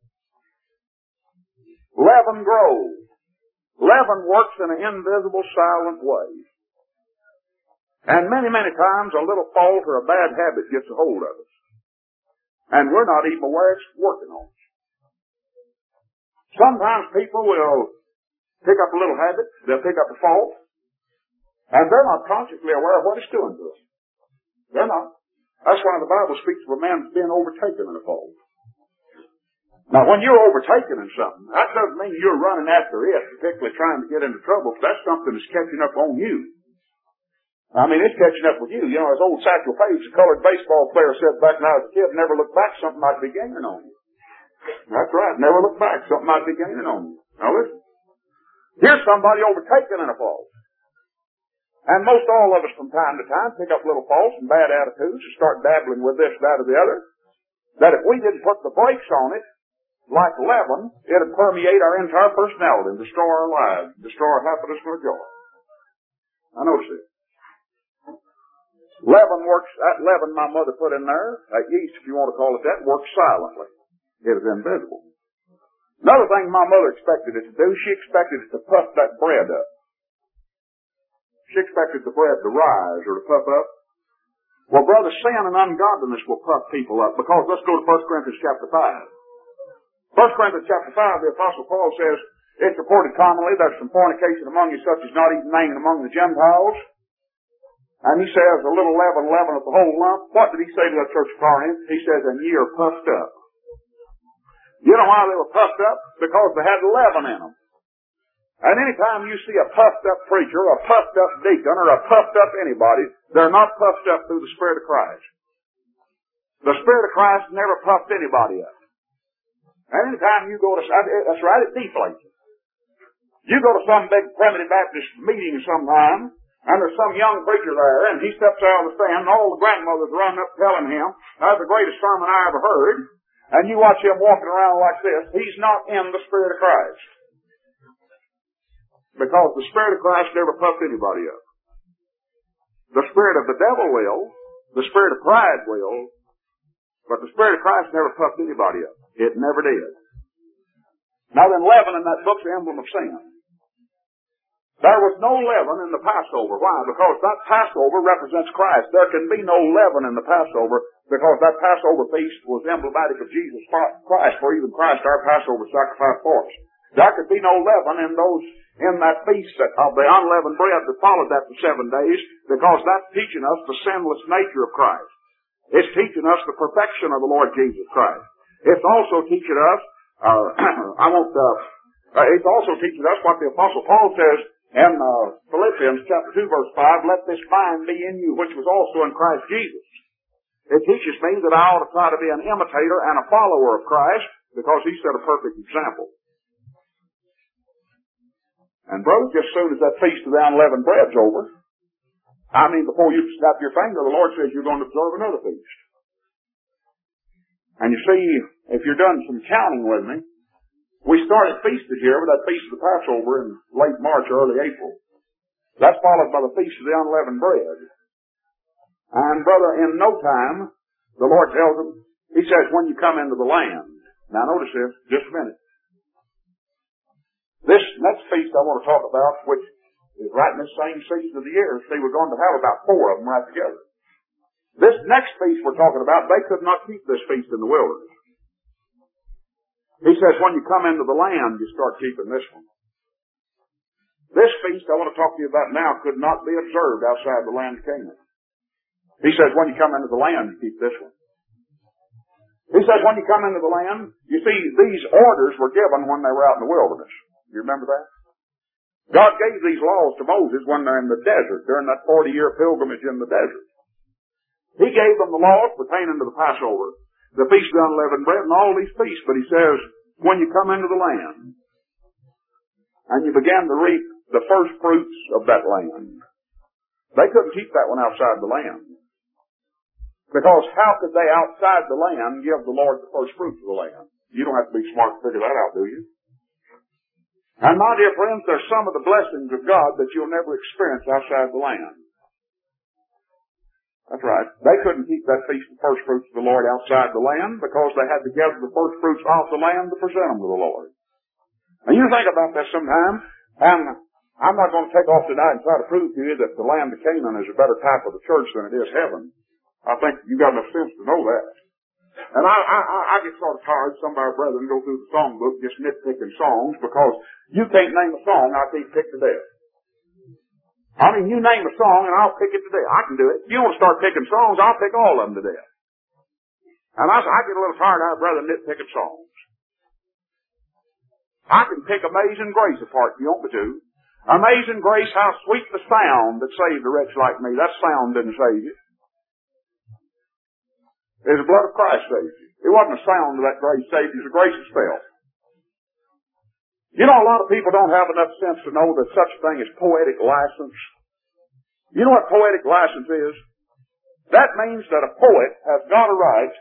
Leaven grows. Leaven works in an invisible, silent way. And many, many times a little fault or a bad habit gets a hold of us. And we're not even aware it's working on us. Sometimes people will pick up a little habit, they'll pick up a fault, and they're not consciously aware of what it's doing to us. They're not. That's why the Bible speaks of a man being overtaken in a fault. Now, when you're overtaken in something, that doesn't mean you're running after it, particularly trying to get into trouble. That's something that's catching up on you. I mean, it's catching up with you. You know, as old Satchel Paige, the colored baseball player, said back when I was a kid, never look back, something might be gaining on you. That's right, never look back, something might be gaining on you. Now listen, here's somebody overtaken in a fault. And most all of us from time to time pick up little faults and bad attitudes and start dabbling with this, that, or the other. That if we didn't put the brakes on it, like leaven, it'd permeate our entire personality and destroy our lives, destroy our happiness and our joy. I notice it. Leaven works, that leaven my mother put in there, that yeast, if you want to call it that, works silently. It is invisible. Another thing my mother expected it to do, she expected it to puff that bread up. She expected the bread to rise or to puff up. Well, brother, sin and ungodliness will puff people up, because let's go to First Corinthians chapter five. First Corinthians chapter five, the Apostle Paul says, it's reported commonly there's some fornication among you such as not even named among the Gentiles. And he says, a little leaven leaveneth the whole lump. What did he say to that church of Corinth? He says, and ye are puffed up. You know why they were puffed up? Because they had leaven in them. And anytime you see a puffed up preacher, a puffed up deacon, or a puffed up anybody, they're not puffed up through the Spirit of Christ. The Spirit of Christ never puffed anybody up. And anytime you go to, that's right, it deflates you. You go to some big primitive Baptist meeting sometime, and there's some young preacher there, and he steps out of the stand, and all the grandmothers run up telling him, that's the greatest sermon I ever heard, and you watch him walking around like this, he's not in the Spirit of Christ. Because the Spirit of Christ never puffed anybody up. The Spirit of the devil will, the Spirit of pride will, but the Spirit of Christ never puffed anybody up. It never did. Now then, leaven in that book's the emblem of sin. There was no leaven in the Passover. Why? Because that Passover represents Christ. There can be no leaven in the Passover because that Passover feast was emblematic of Jesus Christ, for even Christ, our Passover, sacrificed for us. There could be no leaven in those in that feast of the unleavened bread that followed that for seven days, because that's teaching us the sinless nature of Christ. It's teaching us the perfection of the Lord Jesus Christ. It's also teaching us, uh, I won't, uh, uh, it's also teaching us what the Apostle Paul says in uh, Philippians chapter two verse five, let this mind be in you, which was also in Christ Jesus. It teaches me that I ought to try to be an imitator and a follower of Christ, because he set a perfect example. And brother, just as soon as that feast of the unleavened bread's over, I mean, before you snap your finger, the Lord says you're going to observe another feast. And you see, if you're done some counting with me, we started feasted here with that feast of the Passover in late March, early April. That's followed by the feast of the unleavened bread. And brother, in no time, the Lord tells them, he says, when you come into the land. Now notice this, just a minute. This next feast I want to talk about, which is right in this same season of the year, see, we're going to have about four of them right together. This next feast we're talking about, they could not keep this feast in the wilderness. He says, when you come into the land, you start keeping this one. This feast I want to talk to you about now could not be observed outside the land of Canaan. He says, when you come into the land, you keep this one. He says, when you come into the land, you see, these orders were given when they were out in the wilderness. You remember that? God gave these laws to Moses when they're in the desert, during that forty-year pilgrimage in the desert. He gave them the laws pertaining to the Passover, the Feast of Unleavened Bread, and all these feasts. But he says, when you come into the land, and you begin to reap the first fruits of that land, they couldn't keep that one outside the land. Because how could they outside the land give the Lord the first fruits of the land? You don't have to be smart to figure that out, do you? And my dear friends, there's some of the blessings of God that you'll never experience outside the land. That's right. They couldn't keep that feast of first fruits of the Lord outside the land because they had to gather the first fruits off the land to present them to the Lord. And you think about that sometime, and I'm not going to take off tonight and try to prove to you that the land of Canaan is a better type of the church than it is heaven. I think you've got enough sense to know that. And I, I, I get sort of tired, some of our brethren go through the songbook just nitpicking songs, because you can't name a song I can't pick to death. I mean, you name a song and I'll pick it to death. I can do it. If you want to start picking songs, I'll pick all of them to death. And I, I get a little tired of our brethren nitpicking songs. I can pick Amazing Grace apart if you want me to. Amazing Grace, how sweet the sound that saved a wretch like me. That sound didn't save you. It's the blood of Christ saved you. It wasn't a sound of that grace saved you. It was a grace that fell. You know, a lot of people don't have enough sense to know that such a thing as poetic license. You know what poetic license is? That means that a poet has got a right,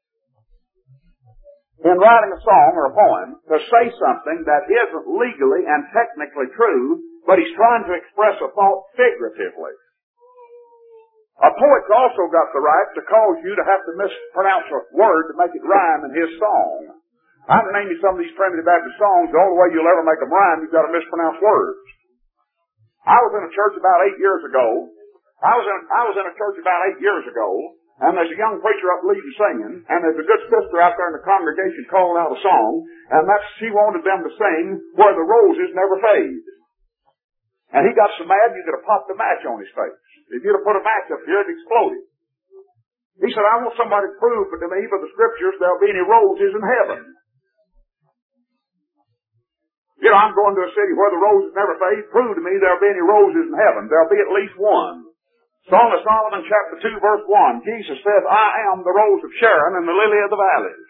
in writing a song or a poem, to say something that isn't legally and technically true, but he's trying to express a thought figuratively. A poet's also got the right to cause you to have to mispronounce a word to make it rhyme in his song. I can name you some of these primitive Baptist songs. The only way you'll ever make them rhyme, you've got to mispronounce words. I was in a church about eight years ago. I was in, I was in a church about eight years ago, and there's a young preacher up leading singing, and there's a good sister out there in the congregation calling out a song, and that's, she wanted them to sing Where the Roses Never Fade. And he got so mad you could have popped a match on his face. If you'd have put a match up here, it'd exploded. He said, I want somebody to prove to me by the scriptures there'll be any roses in heaven. You know, I'm going to a city where the roses never fade. Prove to me there'll be any roses in heaven. There'll be at least one. Song of Solomon chapter two verse one. Jesus says, I am the rose of Sharon and the lily of the valleys.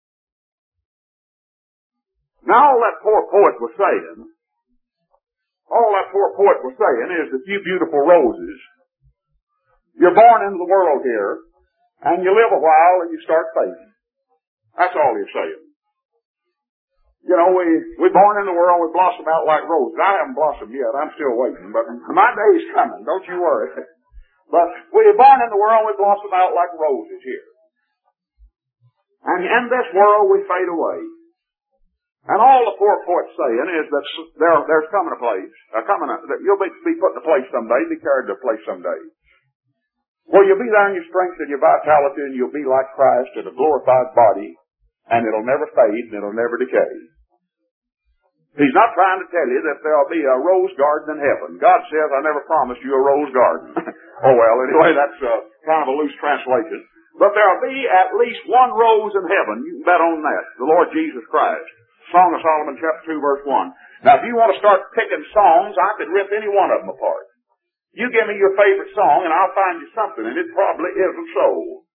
Now all that poor poet was saying, all that poor poet was saying is that you beautiful roses, you're born into the world here, and you live a while and you start fading. That's all he's saying. You know, we, we're born in the world, we blossom out like roses. I haven't blossomed yet, I'm still waiting, but my day's coming, don't you worry. But we're born in the world, we blossom out like roses here. And in this world we fade away. And all the poor poet's saying is that there, there's coming a place, uh, coming a, that you'll be, be put in a place someday, be carried to a place someday, where you'll be there in your strength and your vitality, and you'll be like Christ in a glorified body, and it'll never fade and it'll never decay. He's not trying to tell you that there'll be a rose garden in heaven. God says, I never promised you a rose garden. Oh well, anyway, that's uh, kind of a loose translation. But there'll be at least one rose in heaven. You can bet on that. The Lord Jesus Christ. Song of Solomon, chapter two, verse one. Now, if you want to start picking songs, I could rip any one of them apart. You give me your favorite song, and I'll find you something, and it probably isn't so.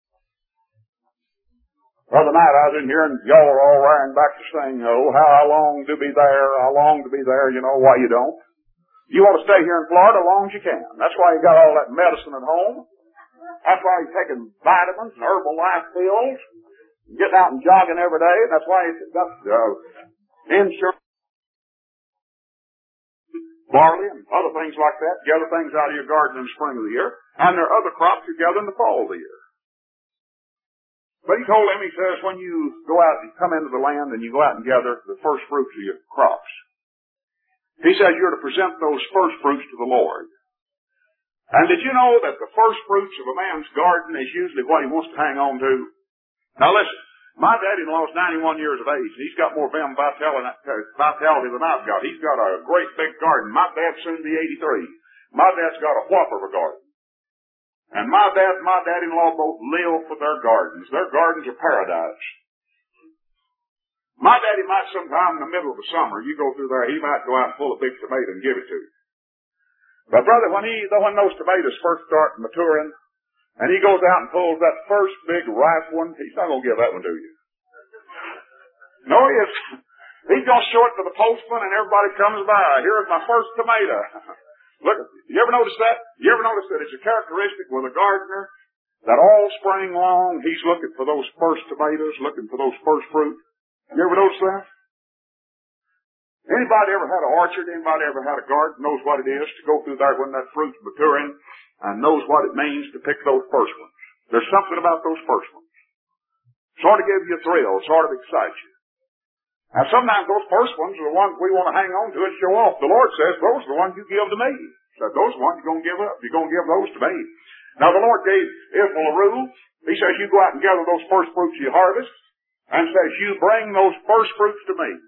The other night I was in here and y'all are all raring back to sing, oh, how long to be there, how long to be there, you know, why you don't. You want to stay here in Florida as long as you can. That's why you got all that medicine at home. That's why you're taking vitamins and herbal life pills, getting out and jogging every day. That's why you got uh, insurance, barley and other things like that. Gather things out of your garden in the spring of the year. And there are other crops you gather in the fall of the year. But he told him, he says, when you go out and come into the land and you go out and gather the first fruits of your crops, he says you're to present those first fruits to the Lord. And did you know that the first fruits of a man's garden is usually what he wants to hang on to? Now listen, my daddy-in-law is ninety-one years of age. He's got more vim vitality than I've got. He's got a great big garden. My dad's soon to be eighty-three. My dad's got a whopper of a garden. And my dad and my daddy-in-law both live for their gardens. Their gardens are paradise. My daddy might sometime in the middle of the summer, you go through there, he might go out and pull a big tomato and give it to you. But brother, when he, when those tomatoes first start maturing, and he goes out and pulls that first big ripe one, he's not going to give that one to you. No, he is. He's going to show it to the postman and everybody comes by. Here's my first tomato. Look, you ever notice that? You ever notice that it's a characteristic with a gardener that all spring long he's looking for those first tomatoes, looking for those first fruit? You ever notice that? Anybody ever had an orchard? Anybody ever had a garden? Knows what it is to go through there when that fruit's maturing and knows what it means to pick those first ones. There's something about those first ones. Sort of gives you a thrill, sort of excites you. Now sometimes those first ones are the ones we want to hang on to and show off. The Lord says those are the ones you give to me. So those are the ones you're going to give up. You're going to give those to me. Now the Lord gave Israel a rule. He says you go out and gather those first fruits you harvest and says you bring those first fruits to me.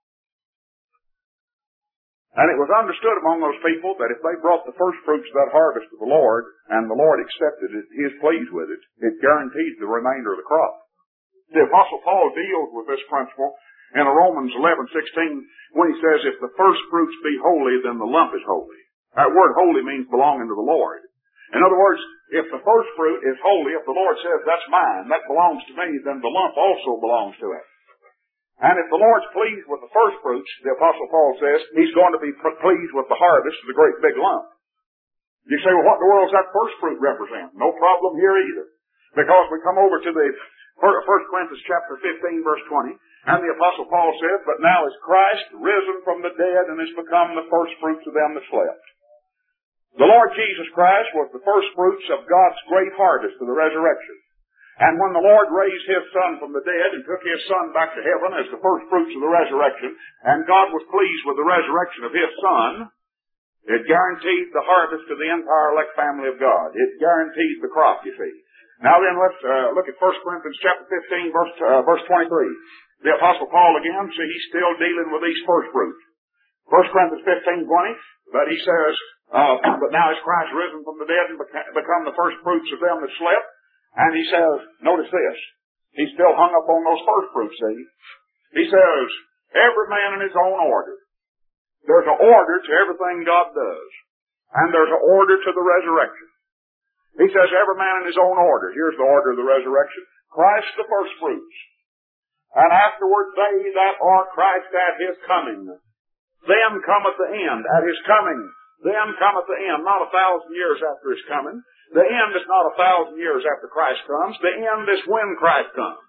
And it was understood among those people that if they brought the first fruits of that harvest to the Lord and the Lord accepted it, He is pleased with it, it guaranteed the remainder of the crop. The Apostle Paul deals with this principle in Romans eleven sixteen, when he says, if the first fruits be holy, then the lump is holy. That word holy means belonging to the Lord. In other words, if the first fruit is holy, if the Lord says, that's mine, that belongs to me, then the lump also belongs to Him. And if the Lord's pleased with the first fruits, the Apostle Paul says, He's going to be pleased with the harvest of the great big lump. You say, well, what in the world does that first fruit represent? No problem here either. Because we come over to the First Corinthians chapter fifteen, verse twenty, and the Apostle Paul said, but now is Christ risen from the dead and is become the first fruits of them that slept. The Lord Jesus Christ was the first fruits of God's great harvest of the resurrection. And when the Lord raised His Son from the dead and took His Son back to heaven as the first fruits of the resurrection, and God was pleased with the resurrection of His Son, it guaranteed the harvest of the entire elect family of God. It guaranteed the crop, you see. Now then, let's uh, look at First Corinthians chapter fifteen, verse, uh, verse twenty-three. The Apostle Paul again, see, he's still dealing with these first fruits. First Corinthians fifteen, twenty, but he says, uh, but now is Christ risen from the dead and beca- become the first fruits of them that slept. And he says, notice this, he's still hung up on those first fruits, see. He says, every man in his own order. There's an order to everything God does. And there's an order to the resurrection. He says, every man in his own order. Here's the order of the resurrection. Christ the first fruits. And afterward they that are Christ at His coming. Then cometh the end. At His coming. Then cometh the end. Not a thousand years after His coming. The end is not a thousand years after Christ comes. The end is when Christ comes.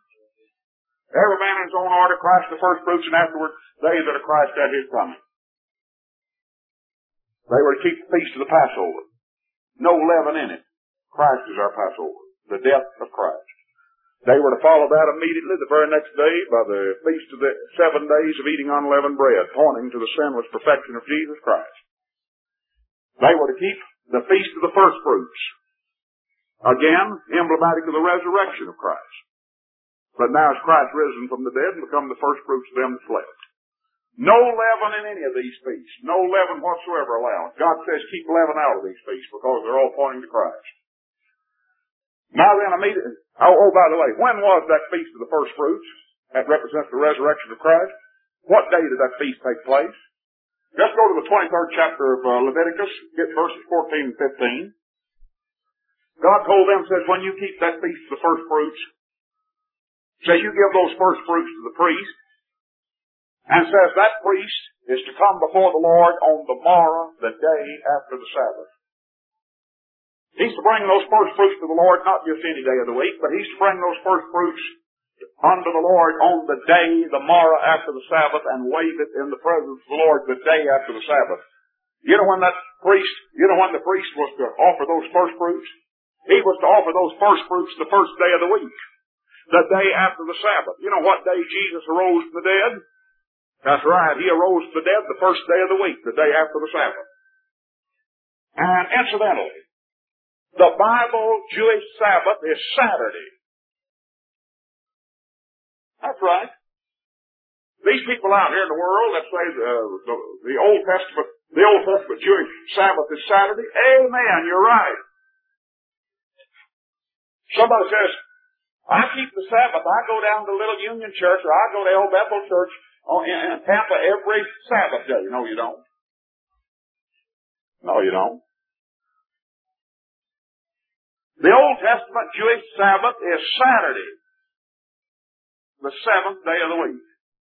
Every man in his own order. Christ the first fruits. And afterward they that are Christ at His coming. They were to keep the feast of the Passover. No leaven in it. Christ is our Passover, the death of Christ. They were to follow that immediately the very next day by the feast of the seven days of eating unleavened bread, pointing to the sinless perfection of Jesus Christ. They were to keep the feast of the first fruits, again, emblematic of the resurrection of Christ. But now is Christ risen from the dead and become the first fruits of them that slept. No leaven in any of these feasts. No leaven whatsoever allowed. God says keep leaven out of these feasts because they're all pointing to Christ. Now then, immediately, oh, oh, by the way, when was that feast of the first fruits? That represents the resurrection of Christ. What day did that feast take place? Let's go to the twenty-third chapter of uh, Leviticus, get verses fourteen and fifteen. God told them, says, when you keep that feast of the first fruits, says you give those first fruits to the priest, and says that priest is to come before the Lord on the morrow, the day after the Sabbath. He's to bring those first fruits to the Lord, not just any day of the week, but he's to bring those first fruits unto the Lord on the day, the morrow after the Sabbath, and wave it in the presence of the Lord the day after the Sabbath. You know when that priest, you know when the priest was to offer those first fruits? He was to offer those first fruits the first day of the week, the day after the Sabbath. You know what day Jesus arose from the dead? That's right, he arose from the dead the first day of the week, the day after the Sabbath. And incidentally, the Bible Jewish Sabbath is Saturday. That's right. These people out here in the world that say the, the, the Old Testament, the Old Testament Jewish Sabbath is Saturday. Amen, you're right. Somebody says, I keep the Sabbath. I go down to Little Union Church or I go to El Bethel Church in Tampa every Sabbath day. No, you don't. No, you don't. The Old Testament Jewish Sabbath is Saturday, the seventh day of the week.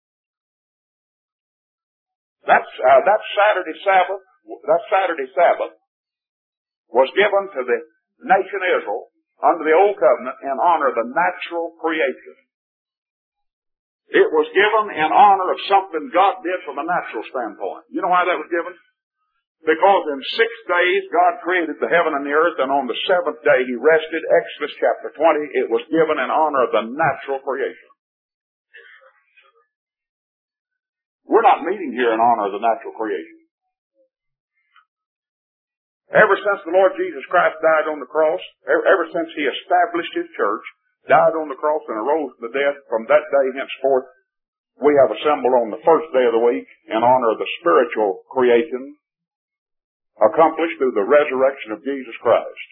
That's, uh, that Saturday Sabbath, that Saturday Sabbath was given to the nation Israel under the Old Covenant in honor of the natural creation. It was given in honor of something God did from a natural standpoint. You know why that was given? Because in six days God created the heaven and the earth, and on the seventh day He rested. Exodus chapter twenty, it was given in honor of the natural creation. We're not meeting here in honor of the natural creation. Ever since the Lord Jesus Christ died on the cross, ever since He established His church, died on the cross and arose from the dead, from that day henceforth, we have assembled on the first day of the week in honor of the spiritual creation accomplished through the resurrection of Jesus Christ.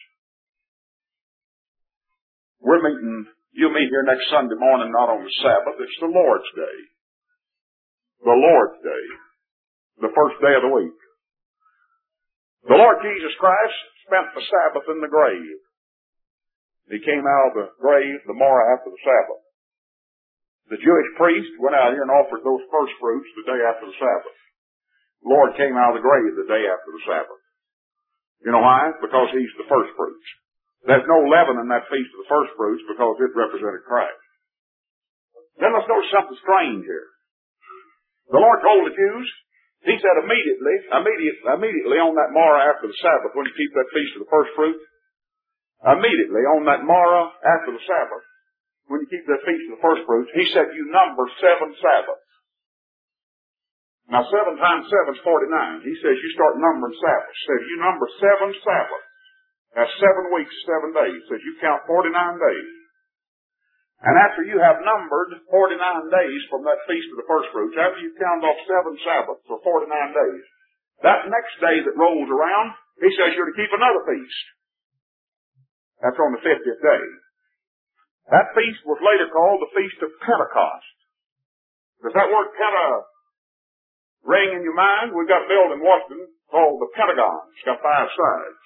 We're meeting, you meet here next Sunday morning, not on the Sabbath, it's the Lord's Day. The Lord's Day. The first day of the week. The Lord Jesus Christ spent the Sabbath in the grave. He came out of the grave the morrow after the Sabbath. The Jewish priest went out here and offered those first fruits the day after the Sabbath. The Lord came out of the grave the day after the Sabbath. You know why? Because He's the first fruits. There's no leaven in that feast of the first fruits because it represented Christ. Then let's notice something strange here. The Lord told the Jews, He said immediately, immediately, immediately on that morrow after the Sabbath, when you keep that feast of the first fruits, immediately on that morrow after the Sabbath, when you keep that feast of the first fruits, He said you number seven Sabbaths. Now seven times seven is forty-nine. He says you start numbering Sabbaths. He says you number seven Sabbaths. That's seven weeks, seven days. He says you count forty-nine days. And after you have numbered forty-nine days from that feast of the first fruits, after you count off seven Sabbaths for forty-nine days, that next day that rolls around, He says you're to keep another feast. That's on the fiftieth day. That feast was later called the Feast of Pentecost. Does that word Penta ring in your mind? We've got a building in Washington called the Pentagon. It's got five sides.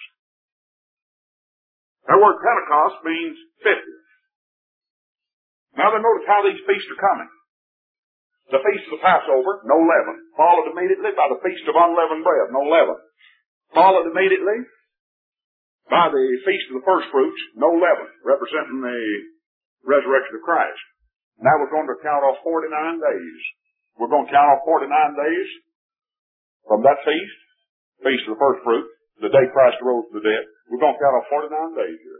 That word Pentecost means fifty. Now then notice how these feasts are coming. The Feast of the Passover, no leaven. Followed immediately by the Feast of Unleavened Bread, no leaven. Followed immediately by the Feast of the First Fruits, no leaven, representing the resurrection of Christ. Now we're going to count off forty-nine days. We're going to count off forty-nine days from that feast, Feast of the First Fruits, the day Christ rose from the dead. We're going to count off forty-nine days here.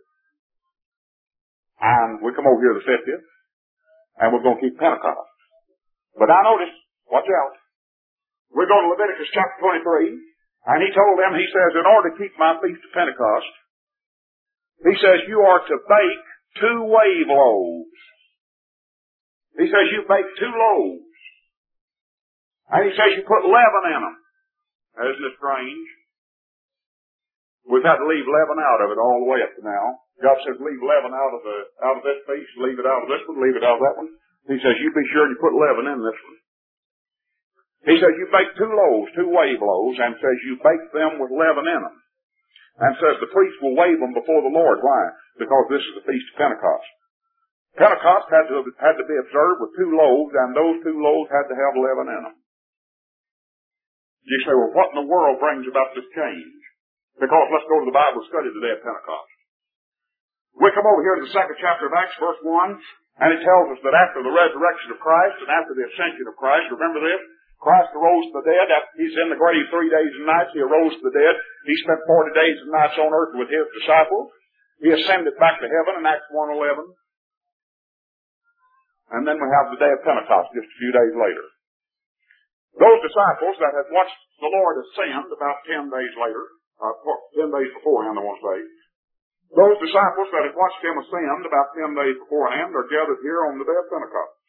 And we come over here to the fiftieth. And we're going to keep Pentecost. But now notice, watch out. We're going to Leviticus chapter twenty-three, and He told them, He says, in order to keep my feast of Pentecost, He says, you are to bake two wave loaves. He says, you bake two loaves. And he says you put leaven in them. Isn't it strange? We've had to leave leaven out of it all the way up to now. God says leave leaven out of the out of this piece, leave it out of this one, leave it out of that one. He says you be sure you put leaven in this one. He says you bake two loaves, two wave loaves, and says you bake them with leaven in them. And says the priest will wave them before the Lord. Why? Because this is the Feast of Pentecost. Pentecost had to, had to be observed with two loaves, and those two loaves had to have leaven in them. You say, well, what in the world brings about this change? Because let's go to the Bible study today at Pentecost. We come over here to the second chapter of Acts, verse one, and it tells us that after the resurrection of Christ and after the ascension of Christ, remember this? Christ arose from the dead. He's in the grave three days and nights. He arose from the dead. He spent forty days and nights on earth with his disciples. He ascended back to heaven in Acts one eleven. And then we have the day of Pentecost just a few days later. Those disciples that had watched the Lord ascend about ten days later, uh, ten days beforehand, I want to say, those disciples that had watched him ascend about ten days beforehand are gathered here on the day of Pentecost.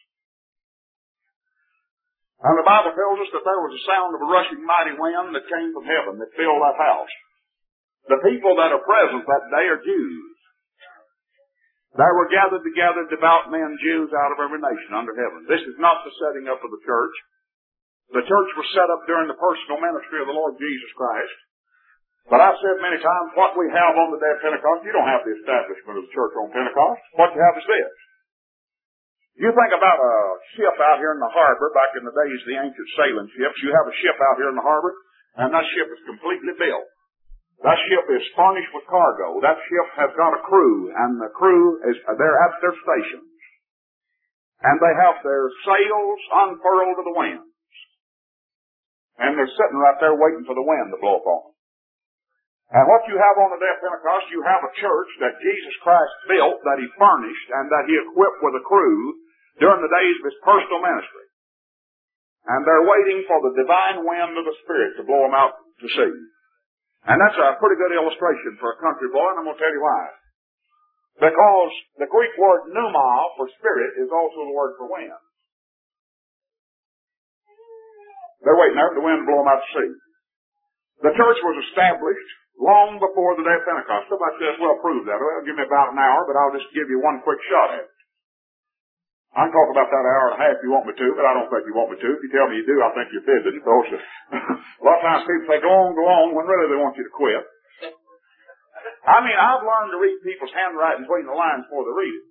And the Bible tells us that there was a sound of a rushing mighty wind that came from heaven that filled that house. The people that are present that day are Jews. There were gathered together devout men, Jews out of every nation under heaven. This is not the setting up of the church. The church was set up during the personal ministry of the Lord Jesus Christ. But I've said many times, what we have on the day of Pentecost, you don't have the establishment of the church on Pentecost. What you have is this. You think about a ship out here in the harbor, back in the days of the ancient sailing ships, you have a ship out here in the harbor, and that ship is completely built. That ship is furnished with cargo. That ship has got a crew, and the crew is, they're at their stations. And they have their sails unfurled to the winds. And they're sitting right there waiting for the wind to blow upon them. And what you have on the day of Pentecost, you have a church that Jesus Christ built, that he furnished, and that he equipped with a crew during the days of his personal ministry. And they're waiting for the divine wind of the Spirit to blow them out to sea. And that's a pretty good illustration for a country boy, and I'm going to tell you why. Because the Greek word pneuma for spirit is also the word for wind. They're waiting there for the wind to blow them out to sea. The church was established long before the day of Pentecost. Somebody says, well, prove that. Well, give me about an hour, but I'll just give you one quick shot at it. I can talk about that an hour and a half if you want me to, but I don't think you want me to. If you tell me you do, I think you're fibbing. So a lot of times people say, go on, go on, when really they want you to quit. I mean, I've learned to read people's handwriting between the lines before they read it.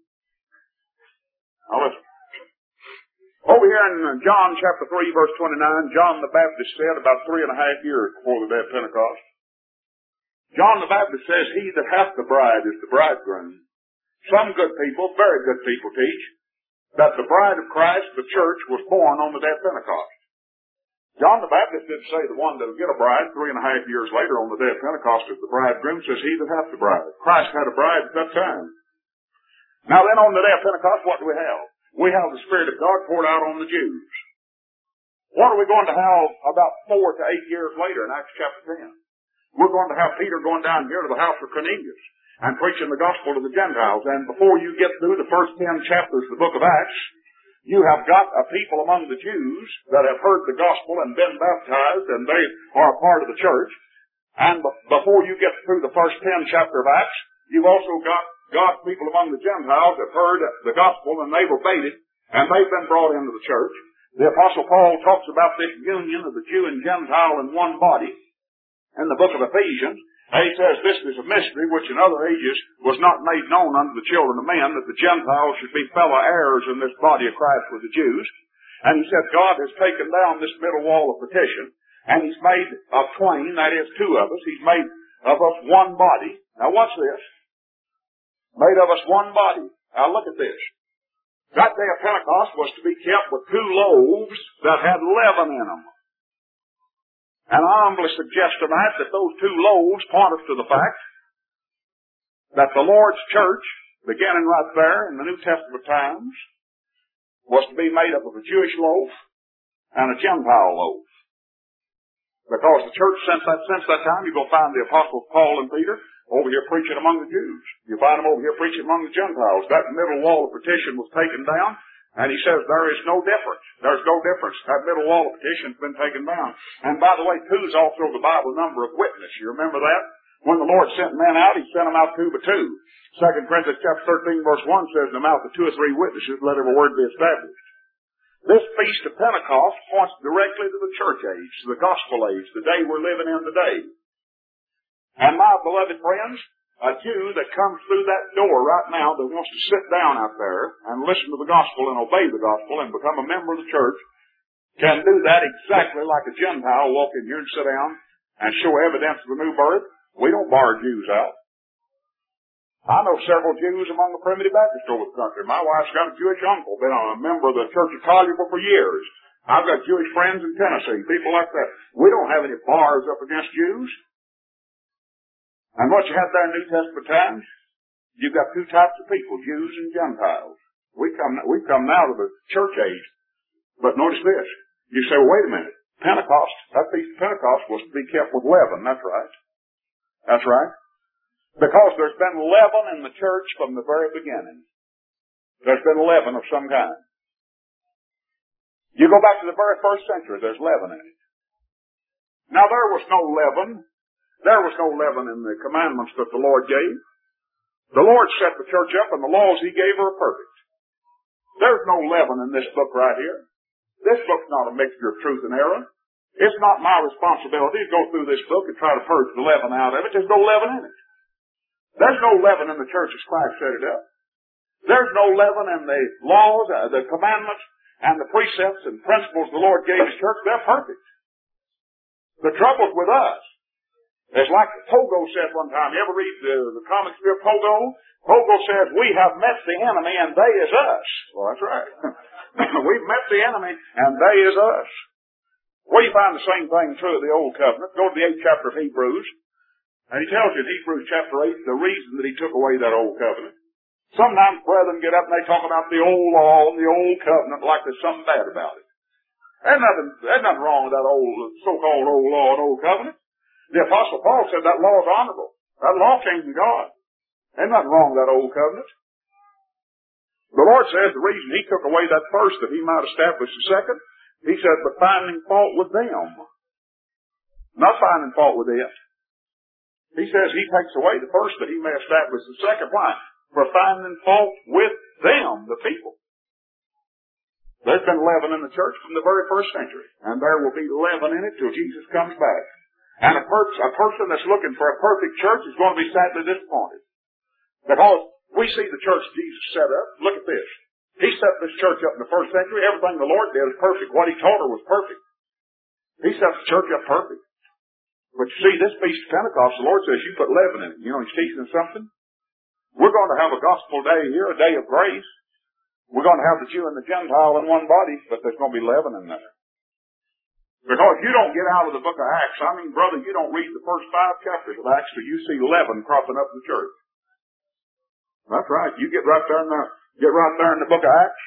Now listen. Over here in John chapter three, verse twenty-nine, John the Baptist said about three and a half years before the day of Pentecost, John the Baptist says, he that hath the bride is the bridegroom. Some good people, very good people, teach that the bride of Christ, the church, was born on the day of Pentecost. John the Baptist didn't say the one that will get a bride three and a half years later on the day of Pentecost is the bridegroom, says he that hath the bride. Christ had a bride at that time. Now then on the day of Pentecost, what do we have? We have the Spirit of God poured out on the Jews. What are we going to have about four to eight years later in Acts chapter ten? We're going to have Peter going down here to the house of Cornelius and preaching the gospel to the Gentiles. And before you get through the first ten chapters of the book of Acts, you have got a people among the Jews that have heard the gospel and been baptized, and they are a part of the church. And before you get through the first ten chapter of Acts, you've also got God's people among the Gentiles that heard the gospel, and they've obeyed it, and they've been brought into the church. The Apostle Paul talks about this union of the Jew and Gentile in one body in the book of Ephesians. And he says this is a mystery which in other ages was not made known unto the children of men, that the Gentiles should be fellow heirs in this body of Christ with the Jews. And he said God has taken down this middle wall of partition, and he's made of twain, that is two of us, he's made of us one body. Now watch this. Made of us one body. Now look at this. That day of Pentecost was to be kept with two loaves that had leaven in them. And I humbly suggest tonight that those two loaves point us to the fact that the Lord's church, beginning right there in the New Testament times, was to be made up of a Jewish loaf and a Gentile loaf. Because the church since that, since that time, you're going to find the apostles Paul and Peter over here preaching among the Jews. You find them over here preaching among the Gentiles. That middle wall of partition was taken down, And he says there is no difference. There's no difference. That middle wall of petition's been taken down. And by the way, two is also the Bible number of witness. You remember that? When the Lord sent men out, he sent them out two by two. Second Corinthians chapter thirteen verse one says, in the mouth of two or three witnesses, let every word be established. This feast of Pentecost points directly to the church age, to the gospel age, the day we're living in today. And my beloved friends, a Jew that comes through that door right now that wants to sit down out there and listen to the gospel and obey the gospel and become a member of the church can do that exactly like a Gentile walk in here and sit down and show evidence of the new birth. We don't bar Jews out. I know several Jews among the primitive Baptists over the country. My wife's got a Jewish uncle, been a member of the Church of Collierville for years. I've got Jewish friends in Tennessee, people like that. We don't have any bars up against Jews. And what you have there in New Testament times, you've got two types of people, Jews and Gentiles. We come, we come now to the church age. But notice this. You say, well, wait a minute. Pentecost, that feast of Pentecost was to be kept with leaven. That's right. That's right. Because there's been leaven in the church from the very beginning. There's been leaven of some kind. You go back to the very first century, there's leaven in it. Now there was no leaven. There was no leaven in the commandments that the Lord gave. The Lord set the church up and the laws He gave are perfect. There's no leaven in this book right here. This book's not a mixture of truth and error. It's not my responsibility to go through this book and try to purge the leaven out of it. There's no leaven in it. There's no leaven in the church as Christ set it up. There's no leaven in the laws, uh, the commandments, and the precepts and principles the Lord gave His church. They're perfect. The trouble's with us. It's like Pogo said one time. You ever read the, the comic strip Pogo? Pogo says, we have met the enemy and they is us. Well, that's right. We've met the enemy and they is us. Well, you find the same thing true of the Old Covenant. Go to the eighth chapter of Hebrews. And he tells you in Hebrews chapter eight the reason that he took away that Old Covenant. Sometimes brethren get up and they talk about the old law and the Old Covenant like there's something bad about it. There's nothing, there's nothing wrong with that old, so-called old law and Old Covenant. The Apostle Paul said that law is honorable. That law came from God. There's nothing wrong with that Old Covenant. The Lord says the reason He took away that first that He might establish the second, He said, but finding fault with them. Not finding fault with it. He says He takes away the first that He may establish the second. Why? For finding fault with them, the people. There's been leaven in the church from the very first century. And there will be leaven in it till Jesus comes back. And a, per- a person that's looking for a perfect church is going to be sadly disappointed. Because we see the church Jesus set up. Look at this. He set this church up in the first century. Everything the Lord did was perfect. What He taught her was perfect. He set the church up perfect. But you see, this feast of Pentecost, the Lord says you put leaven in it. You know, He's teaching us something. We're going to have a gospel day here, a day of grace. We're going to have the Jew and the Gentile in one body, but there's going to be leaven in there. Because you don't get out of the book of Acts. I mean, brother, you don't read the first five chapters of Acts till you see leaven cropping up in the church. That's right. You get right there in the, get right there in the book of Acts.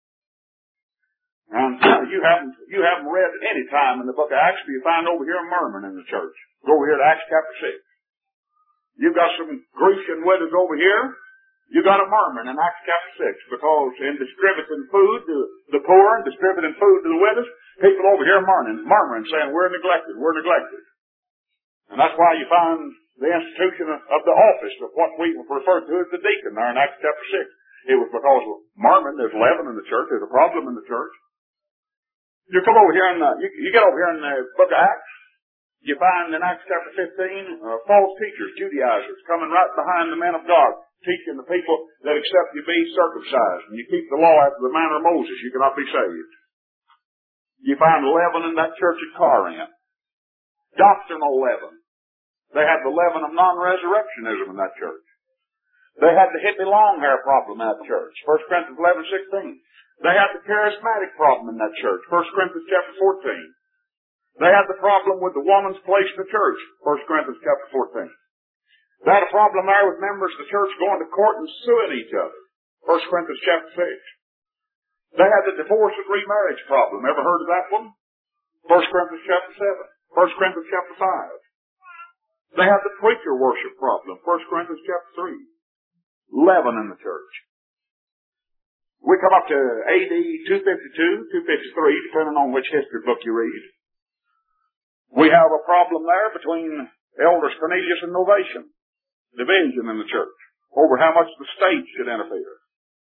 And you haven't, you haven't read any time in the book of Acts till you find over here a murmuring in the church. Go over here to Acts chapter six. You've got some Grecian widows over here. You got a murmuring in Acts chapter six, because in distributing food to the poor and distributing food to the widows, people over here murmuring, murmuring, saying, we're neglected, we're neglected. And that's why you find the institution of the office of what we refer to as the deacon there in Acts chapter six. It was because of murmuring. There's leaven in the church. There's a problem in the church. You come over here in the, you, you get over here in the book of Acts, you find in Acts chapter fifteen, uh, false teachers, Judaizers, coming right behind the men of God, teaching the people that except you be circumcised and you keep the law after the manner of Moses, you cannot be saved. You find leaven in that church at Corinth. Doctrinal leaven. They had the leaven of non-resurrectionism in that church. They had the hippie long hair problem in that church. First Corinthians eleven sixteen. They had the charismatic problem in that church. First Corinthians chapter fourteen. They had the problem with the woman's place in the church. First Corinthians chapter fourteen. They had a problem there with members of the church going to court and suing each other. First Corinthians chapter six. They had the divorce and remarriage problem. Ever heard of that one? First Corinthians chapter seven. First Corinthians chapter five. They had the preacher worship problem. First Corinthians chapter three. Leaven in the church. We come up to A D two fifty-two, two fifty-three, depending on which history book you read. We have a problem there between Elders Cornelius and Novatian, division in the church, over how much the state should interfere.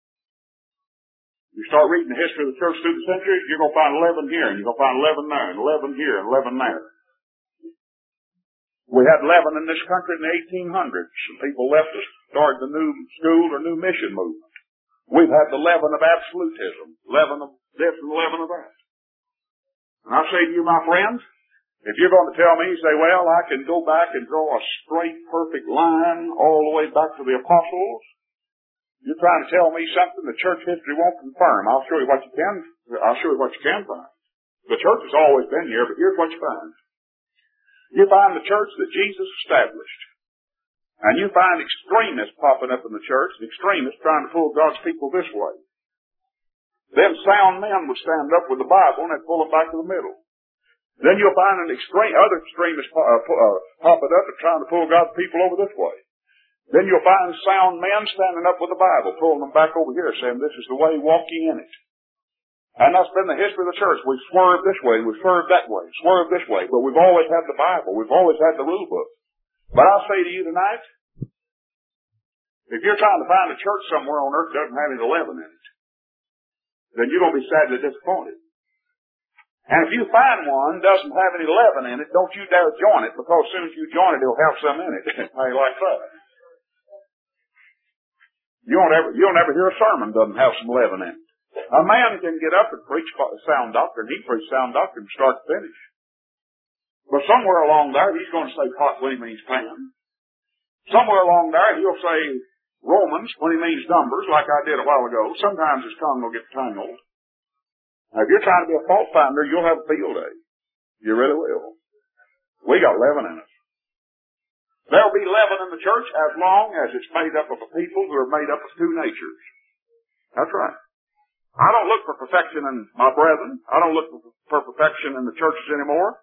You start reading the history of the church through the centuries, you're going to find eleven here, and you're going to find eleven there, and eleven here, and eleven there. We had eleven in this country in the eighteen hundreds. Some people left us, started the new school or new mission movement. We've had the leaven of absolutism, leaven of this and leaven of that. And I say to you, my friends, if you're going to tell me, say, well, I can go back and draw a straight, perfect line all the way back to the apostles, you're trying to tell me something the church history won't confirm. I'll show you what you can, I'll show you what you can find. The church has always been here, but here's what you find. You find the church that Jesus established. And you find extremists popping up in the church, and extremists trying to pull God's people this way. Then sound men would stand up with the Bible and they'd pull them back to the middle. Then you'll find an extreme, other extremists uh, uh, popping up and trying to pull God's people over this way. Then you'll find sound men standing up with the Bible, pulling them back over here, saying this is the way, walk ye in it. And that's been the history of the church. We've swerved this way, we've swerved that way, swerved this way, but we've always had the Bible. We've always had the rule book. But I'll say to you tonight, if you're trying to find a church somewhere on earth that doesn't have any eleven in it, then you're going to be sadly disappointed. And if you find one doesn't have any leaven in it, don't you dare join it, because as soon as you join it, it'll have some in it. How you like that? You won't ever, you'll never hear a sermon doesn't have some leaven in it. A man can get up and preach sound doctrine. He can preach sound doctrine from start to finish. But somewhere along there, he's going to say pot when he means pan. Somewhere along there, he'll say Romans when he means numbers, like I did a while ago. Sometimes his tongue will get tangled. Now, if you're trying to be a fault finder, you'll have a field day. You really will. We got leaven in us. There'll be leaven in the church as long as it's made up of a people who are made up of two natures. That's right. I don't look for perfection in my brethren. I don't look for perfection in the churches anymore.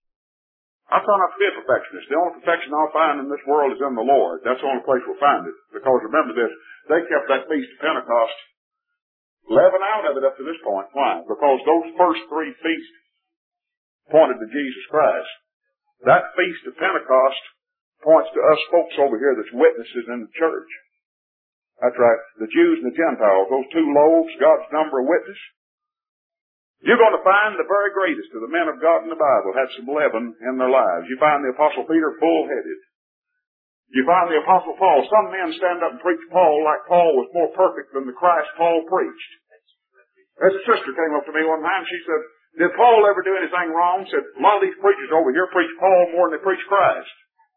I try not to be a perfectionist. The only perfection I'll find in this world is in the Lord. That's the only place we'll find it. Because remember this, they kept that Feast of Pentecost leaven out of it up to this point. Why? Because those first three feasts pointed to Jesus Christ. That Feast of Pentecost points to us folks over here that's witnesses in the church. That's right. The Jews and the Gentiles, those two loaves, God's number of witness. You're going to find the very greatest of the men of God in the Bible had some leaven in their lives. You find the Apostle Peter bull-headed. You find the Apostle Paul. Some men stand up and preach Paul like Paul was more perfect than the Christ Paul preached. There's a sister came up to me one time. She said, did Paul ever do anything wrong? Said, a lot of these preachers over here preach Paul more than they preach Christ.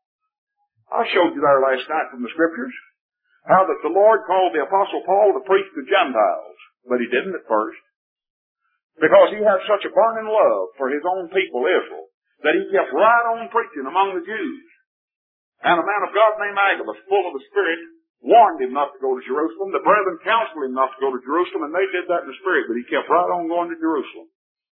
I showed you there last night from the Scriptures how that the Lord called the Apostle Paul to preach to Gentiles, but he didn't at first. Because he had such a burning love for his own people, Israel, that he kept right on preaching among the Jews. And a man of God named Agabus, full of the Spirit, warned him not to go to Jerusalem. The brethren counseled him not to go to Jerusalem, and they did that in the Spirit, but he kept right on going to Jerusalem.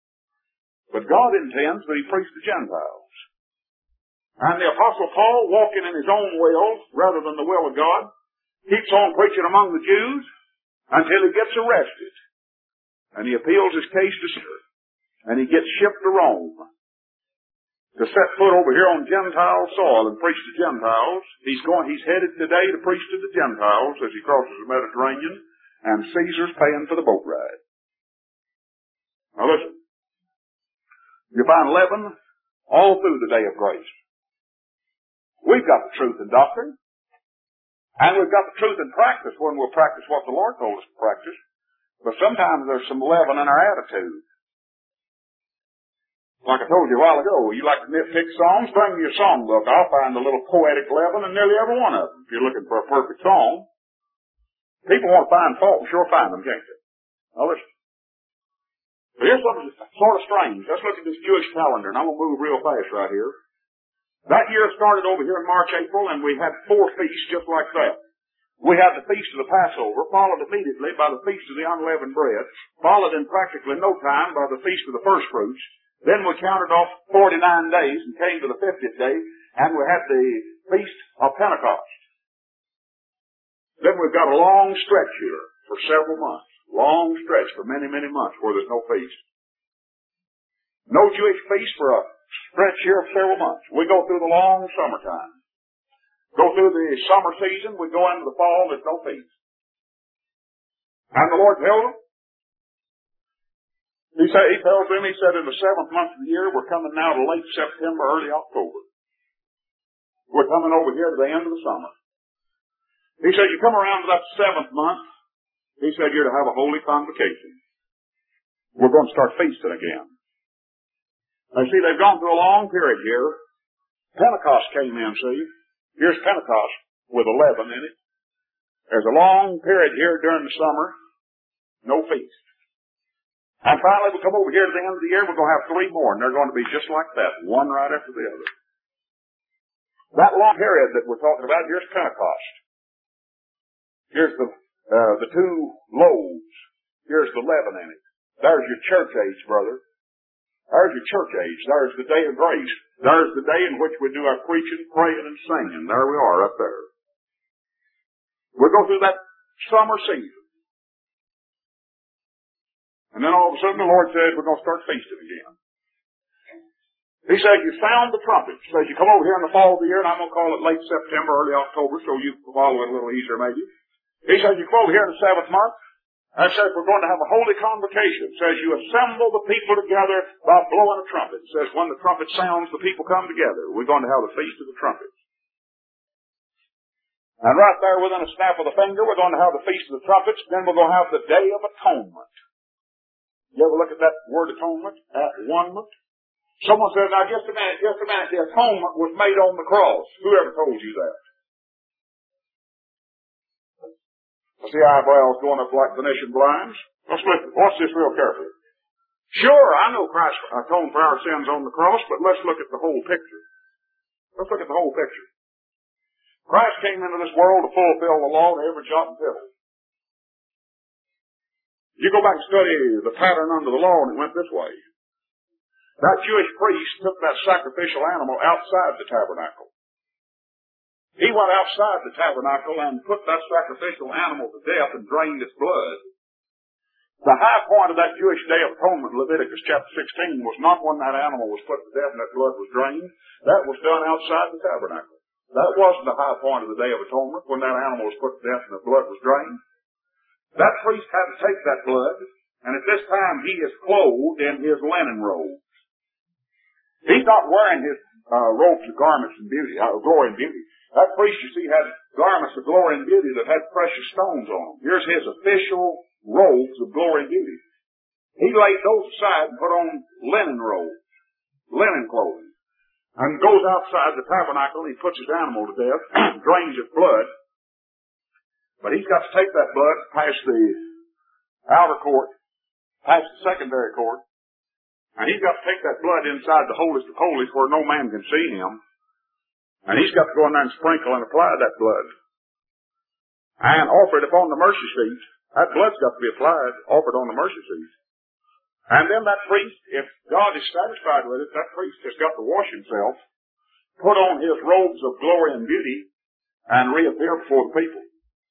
But God intends that he preach to Gentiles. And the Apostle Paul, walking in his own will, rather than the will of God, keeps on preaching among the Jews until he gets arrested. And he appeals his case to Caesar. And he gets shipped to Rome to set foot over here on Gentile soil and preach to Gentiles. He's going, he's headed today to preach to the Gentiles as he crosses the Mediterranean, and Caesar's paying for the boat ride. Now listen. You find leaven all through the day of grace. We've got the truth in doctrine. And we've got the truth in practice when we'll practice what the Lord told us to practice. But sometimes there's some leaven in our attitude. Like I told you a while ago, you like to nitpick songs, bring me your songbook. I'll find a little poetic leaven in nearly every one of them. If you're looking for a perfect song. People want to find fault, sure find them, can't they? Now listen. But here's something sort of strange. Let's look at this Jewish calendar, and I'm going to move real fast right here. That year started over here in March, April, and we had four feasts just like that. We had the Feast of the Passover, followed immediately by the Feast of the Unleavened Bread, followed in practically no time by the Feast of the First Fruits. Then we counted off forty-nine days and came to the fiftieth day, and we had the Feast of Pentecost. Then we've got a long stretch here for several months. long stretch for many, many months where there's no feast. No Jewish feast for a stretch here of several months. We go through the long summertime. Go through the summer season, we go into the fall, there's no feast. And the Lord tells them, He, say, he tells them, He said, in the seventh month of the year, we're coming now to late September, early October. We're coming over here to the end of the summer. He said, you come around to that seventh month, He said, you're to have a holy convocation. We're going to start feasting again. Now see, they've gone through a long period here. Pentecost came in, see. Here's Pentecost with eleven in it. There's a long period here during the summer. No feast. And finally we come over here to the end of the year, we're going to have three more, and they're going to be just like that, one right after the other. That long period that we're talking about, here's Pentecost. Here's the, uh, the two loaves. Here's the leaven in it. There's your church age, brother. There's your church age. There's the day of grace. There's the day in which we do our preaching, praying, and singing. There we are, up there. We'll go through that summer season. And then all of a sudden the Lord said, we're going to start feasting again. He said, you sound the trumpet. He says, you come over here in the fall of the year, and I'm going to call it late September, early October, so you can follow it a little easier maybe. He says, you come over here in the seventh month, and says, we're going to have a holy convocation. It says, you assemble the people together by blowing a trumpet. It says, when the trumpet sounds, the people come together. We're going to have the Feast of the Trumpets. And right there within a snap of the finger, we're going to have the Feast of the Trumpets. Then we're going to have the Day of Atonement. You ever look at that word atonement? At one-ment? Someone says, now just a minute, just a minute, the atonement was made on the cross. Whoever told you that? I see eyebrows going up like Venetian blinds. Let's look, watch this real carefully. Sure, I know Christ atoned for our sins on the cross, but let's look at the whole picture. Let's look at the whole picture. Christ came into this world to fulfill the law to every jot and tittle. You go back and study the pattern under the law, and it went this way. That Jewish priest took that sacrificial animal outside the tabernacle. He went outside the tabernacle and put that sacrificial animal to death and drained its blood. The high point of that Jewish Day of Atonement, Leviticus chapter sixteen, was not when that animal was put to death and that blood was drained. That was done outside the tabernacle. That wasn't the high point of the Day of Atonement, when that animal was put to death and the blood was drained. That priest had to take that blood, and at this time he is clothed in his linen robes. He's not wearing his uh, robes of garments and beauty, uh, glory and beauty. That priest, you see, had garments of glory and beauty that had precious stones on them. Here's his official robes of glory and beauty. He laid those aside and put on linen robes, linen clothing, and goes outside the tabernacle. He puts his animal to death, drains its blood. But he's got to take that blood past the outer court, past the secondary court, and he's got to take that blood inside the holiest of holies where no man can see him. And he's got to go in there and sprinkle and apply that blood. And offer it upon the mercy seat. That blood's got to be applied, offered on the mercy seat. And then that priest, if God is satisfied with it, that priest has got to wash himself, put on his robes of glory and beauty, and reappear before the people.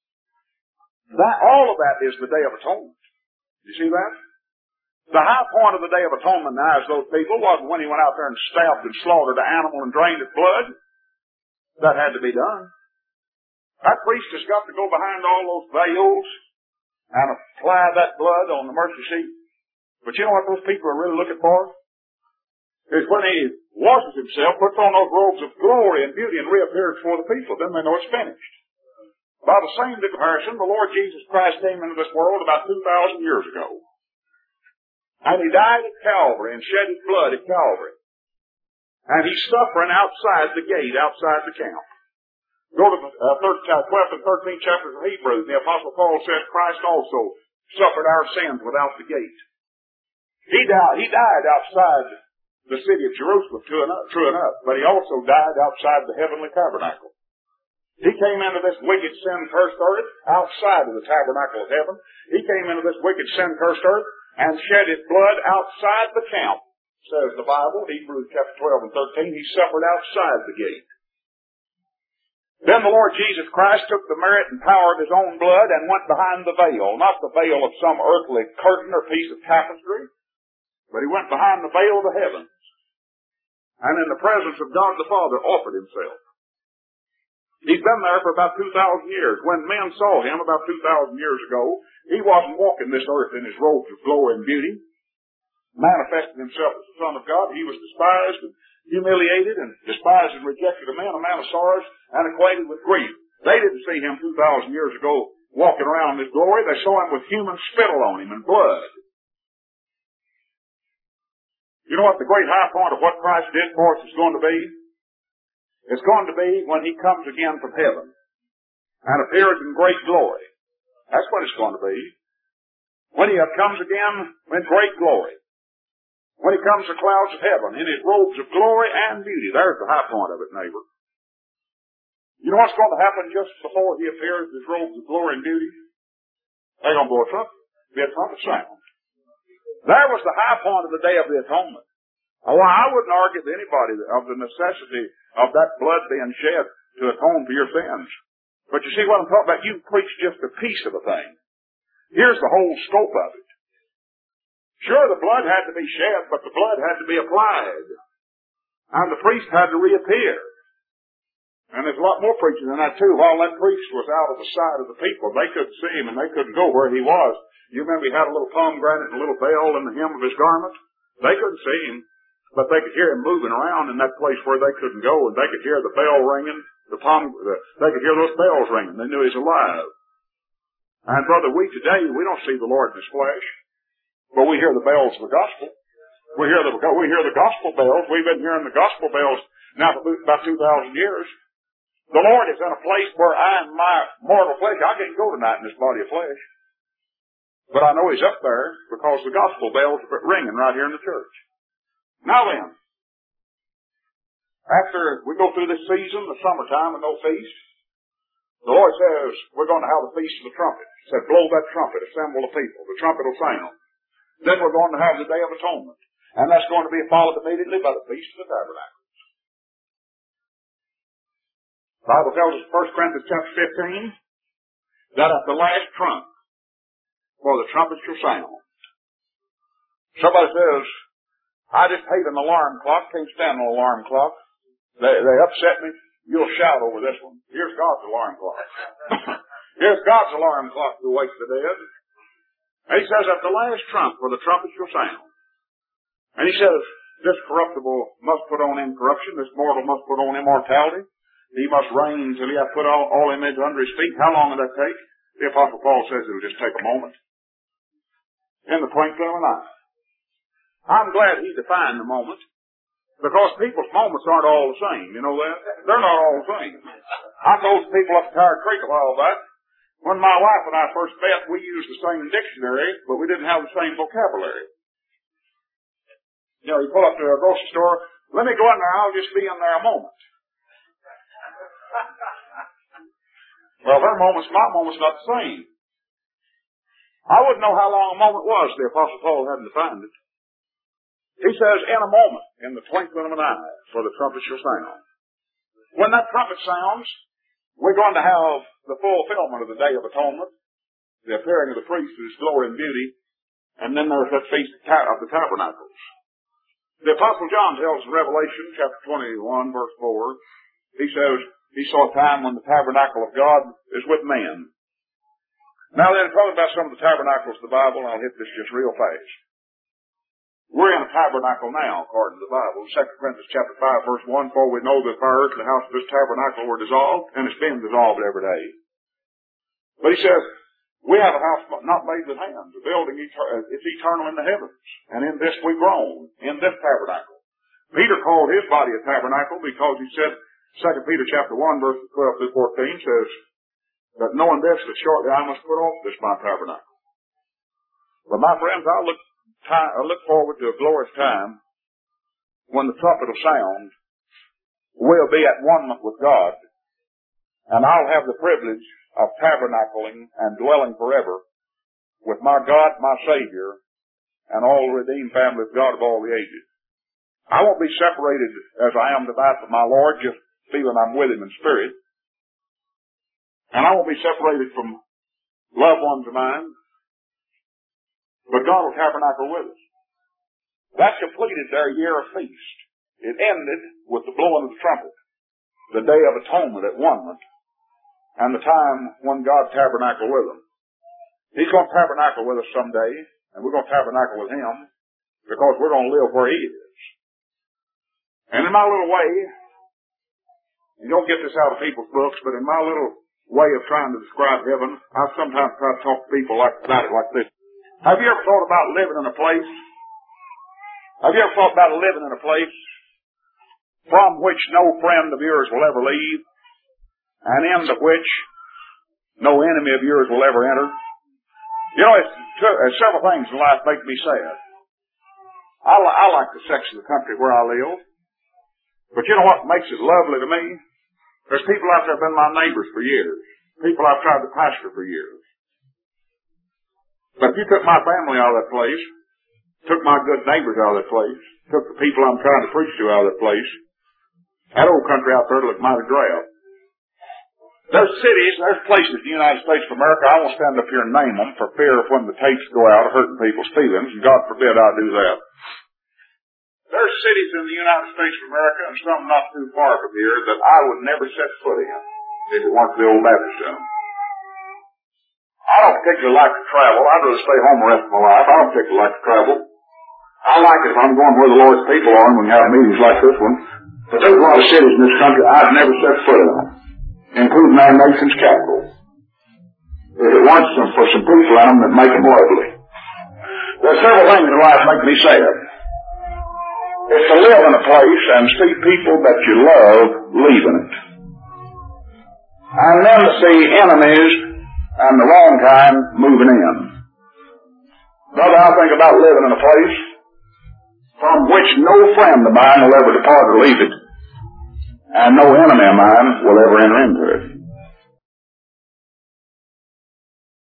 That, all of that is the Day of Atonement. You see that? The high point of the Day of Atonement now as those people wasn't when he went out there and stabbed and slaughtered an animal and drained its blood. That had to be done. That priest has got to go behind all those veils and apply that blood on the mercy seat. But you know what those people are really looking for? Is when he washes himself, puts on those robes of glory and beauty and reappears before the people. Then they know it's finished. By the same comparison, the Lord Jesus Christ came into this world about two thousand years ago. And he died at Calvary and shed his blood at Calvary. And he's suffering outside the gate, outside the camp. Go to the uh, twelfth and thirteenth chapters of Hebrews. The Apostle Paul says Christ also suffered our sins without the gate. He died, he died outside the city of Jerusalem, true enough, true enough, but he also died outside the heavenly tabernacle. He came into this wicked, sin-cursed earth outside of the tabernacle of heaven. He came into this wicked, sin-cursed earth and shed his blood outside the camp. Says the Bible, Hebrews chapter twelve and thirteen, he suffered outside the gate. Then the Lord Jesus Christ took the merit and power of His own blood and went behind the veil, not the veil of some earthly curtain or piece of tapestry, but He went behind the veil of the heavens, and in the presence of God the Father offered Himself. He's been there for about two thousand years. When men saw Him about two thousand years ago, He wasn't walking this earth in His robes of glory and beauty, manifesting Himself as the Son of God. He was despised and humiliated and despised and rejected of men, a man of sorrows and acquainted with grief. They didn't see Him two thousand years ago walking around in His glory. They saw Him with human spittle on Him and blood. You know what the great high point of what Christ did for us is going to be? It's going to be when He comes again from heaven and appears in great glory. That's what it's going to be. When He comes again in great glory. When He comes to clouds of heaven in His robes of glory and beauty. There's the high point of it, neighbor. You know what's going to happen just before He appears in His robes of glory and beauty? They're going to blow a trumpet. Be a trumpet sound. There was the high point of the Day of the Atonement. Oh, I wouldn't argue with anybody of the necessity of that blood being shed to atone for your sins. But you see what I'm talking about? You preach just a piece of a thing. Here's the whole scope of it. Sure, the blood had to be shed, but the blood had to be applied. And the priest had to reappear. And there's a lot more preaching than that, too. While that priest was out of the sight of the people, they couldn't see Him and they couldn't go where He was. You remember He had a little pomegranate and a little bell in the hem of His garment? They couldn't see Him. But they could hear Him moving around in that place where they couldn't go, and they could hear the bell ringing, the palm, the, they could hear those bells ringing. They knew He's alive. And brother, we today, we don't see the Lord in His flesh, but we hear the bells of the gospel. We hear the, we hear the gospel bells. We've been hearing the gospel bells now for about two thousand years. The Lord is in a place where I, in my mortal flesh, I can't go tonight in this body of flesh. But I know He's up there because the gospel bells are ringing right here in the church. Now then, after we go through this season, the summertime and no feast, the Lord says we're going to have the Feast of the Trumpet. He said, blow that trumpet, assemble the people. The trumpet will sound. Then we're going to have the Day of Atonement. And that's going to be followed immediately by the Feast of the Tabernacles. The Bible tells us in First Corinthians chapter fifteen that at the last trump, for the trumpet shall sound. Somebody says, I just hate an alarm clock. Can't stand an alarm clock. They, they upset me. You'll shout over this one. Here's God's alarm clock. Here's God's alarm clock to wake the dead. And He says, at the last trump, for the trumpet shall sound. And He says, this corruptible must put on incorruption. This mortal must put on immortality. He must reign until He hath put all, all image under His feet. How long will that take? The Apostle Paul says it'll just take a moment. In the twinkling of an eye. I'm glad he defined the moment, because people's moments aren't all the same. You know that? They're not all the same. I told people up at Tire Creek a while back, when my wife and I first met, we used the same dictionary, but we didn't have the same vocabulary. You know, you pull up to a grocery store, let me go in there, I'll just be in there a moment. Well, her moment's my moment's not the same. I wouldn't know how long a moment was if the Apostle Paul hadn't defined it. He says, in a moment, in the twinkling of an eye, for the trumpet shall sound. When that trumpet sounds, we're going to have the fulfillment of the Day of Atonement, the appearing of the priest in His glory and beauty, and then there's that Feast of the Tabernacles. The Apostle John tells in Revelation chapter twenty-one, verse four, he says, he saw a time when the tabernacle of God is with men. Now then, talking about some of the tabernacles of the Bible, and I'll hit this just real fast. We're in a tabernacle now, according to the Bible. Second Corinthians chapter five, verse one, for we know that the earth and the house of this tabernacle were dissolved, and it's been dissolved every day. But he says, we have a house not made with hands, a building, it's eternal in the heavens, and in this we groan, in this tabernacle. Peter called his body a tabernacle because he said, Second Peter chapter one, verses twelve through fourteen says, that knowing this, that shortly I must put off this my tabernacle. But my friends, I look I look forward to a glorious time when the trumpet will sound. We'll be at one with God, and I'll have the privilege of tabernacling and dwelling forever with my God, my Savior, and all the redeemed family of God of all the ages. I won't be separated as I am tonight from my Lord, just feeling I'm with Him in spirit. And I won't be separated from loved ones of mine. But God will tabernacle with us. That completed their year of feast. It ended with the blowing of the trumpet, the day of atonement at one month, and the time when God tabernacled with them. He's going to tabernacle with us someday, and we're going to tabernacle with Him, because we're going to live where He is. And in my little way, you don't get this out of people's books, but in my little way of trying to describe heaven, I sometimes try to talk to people like, about it like this. Have you ever thought about living in a place? Have you ever thought about living in a place from which no friend of yours will ever leave, and into which no enemy of yours will ever enter? You know, it's, there's several things in life make me sad. I, li- I like the section of the country where I live, but you know what makes it lovely to me? There's people out there who have been my neighbors for years, people I've tried to pastor for years. But if you took my family out of that place, took my good neighbors out of that place, took the people I'm trying to preach to out of that place, that old country out there looked mighty drab. There's cities, there's places in the United States of America, I won't stand up here and name them for fear of when the tapes go out of hurting people's feelings, and God forbid I do that. There's cities in the United States of America, and some not too far from here, that I would never set foot in if it weren't for the old Baptist in them. I don't particularly like to travel. I'd rather stay home the rest of my life. I don't particularly like to travel. I like it if I'm going where the Lord's people are and we have meetings like this one. But there's a lot of cities in this country I've never set foot in, including our nation's capital, if it weren't some, for some people in them that make them lovely. There's several things in life that make me sad. It's to live in a place and see people that you love leaving it. And then to see enemies and the wrong kind moving in. Brother, I think about living in a place from which no friend of mine will ever depart or leave it, and no enemy of mine will ever enter into it.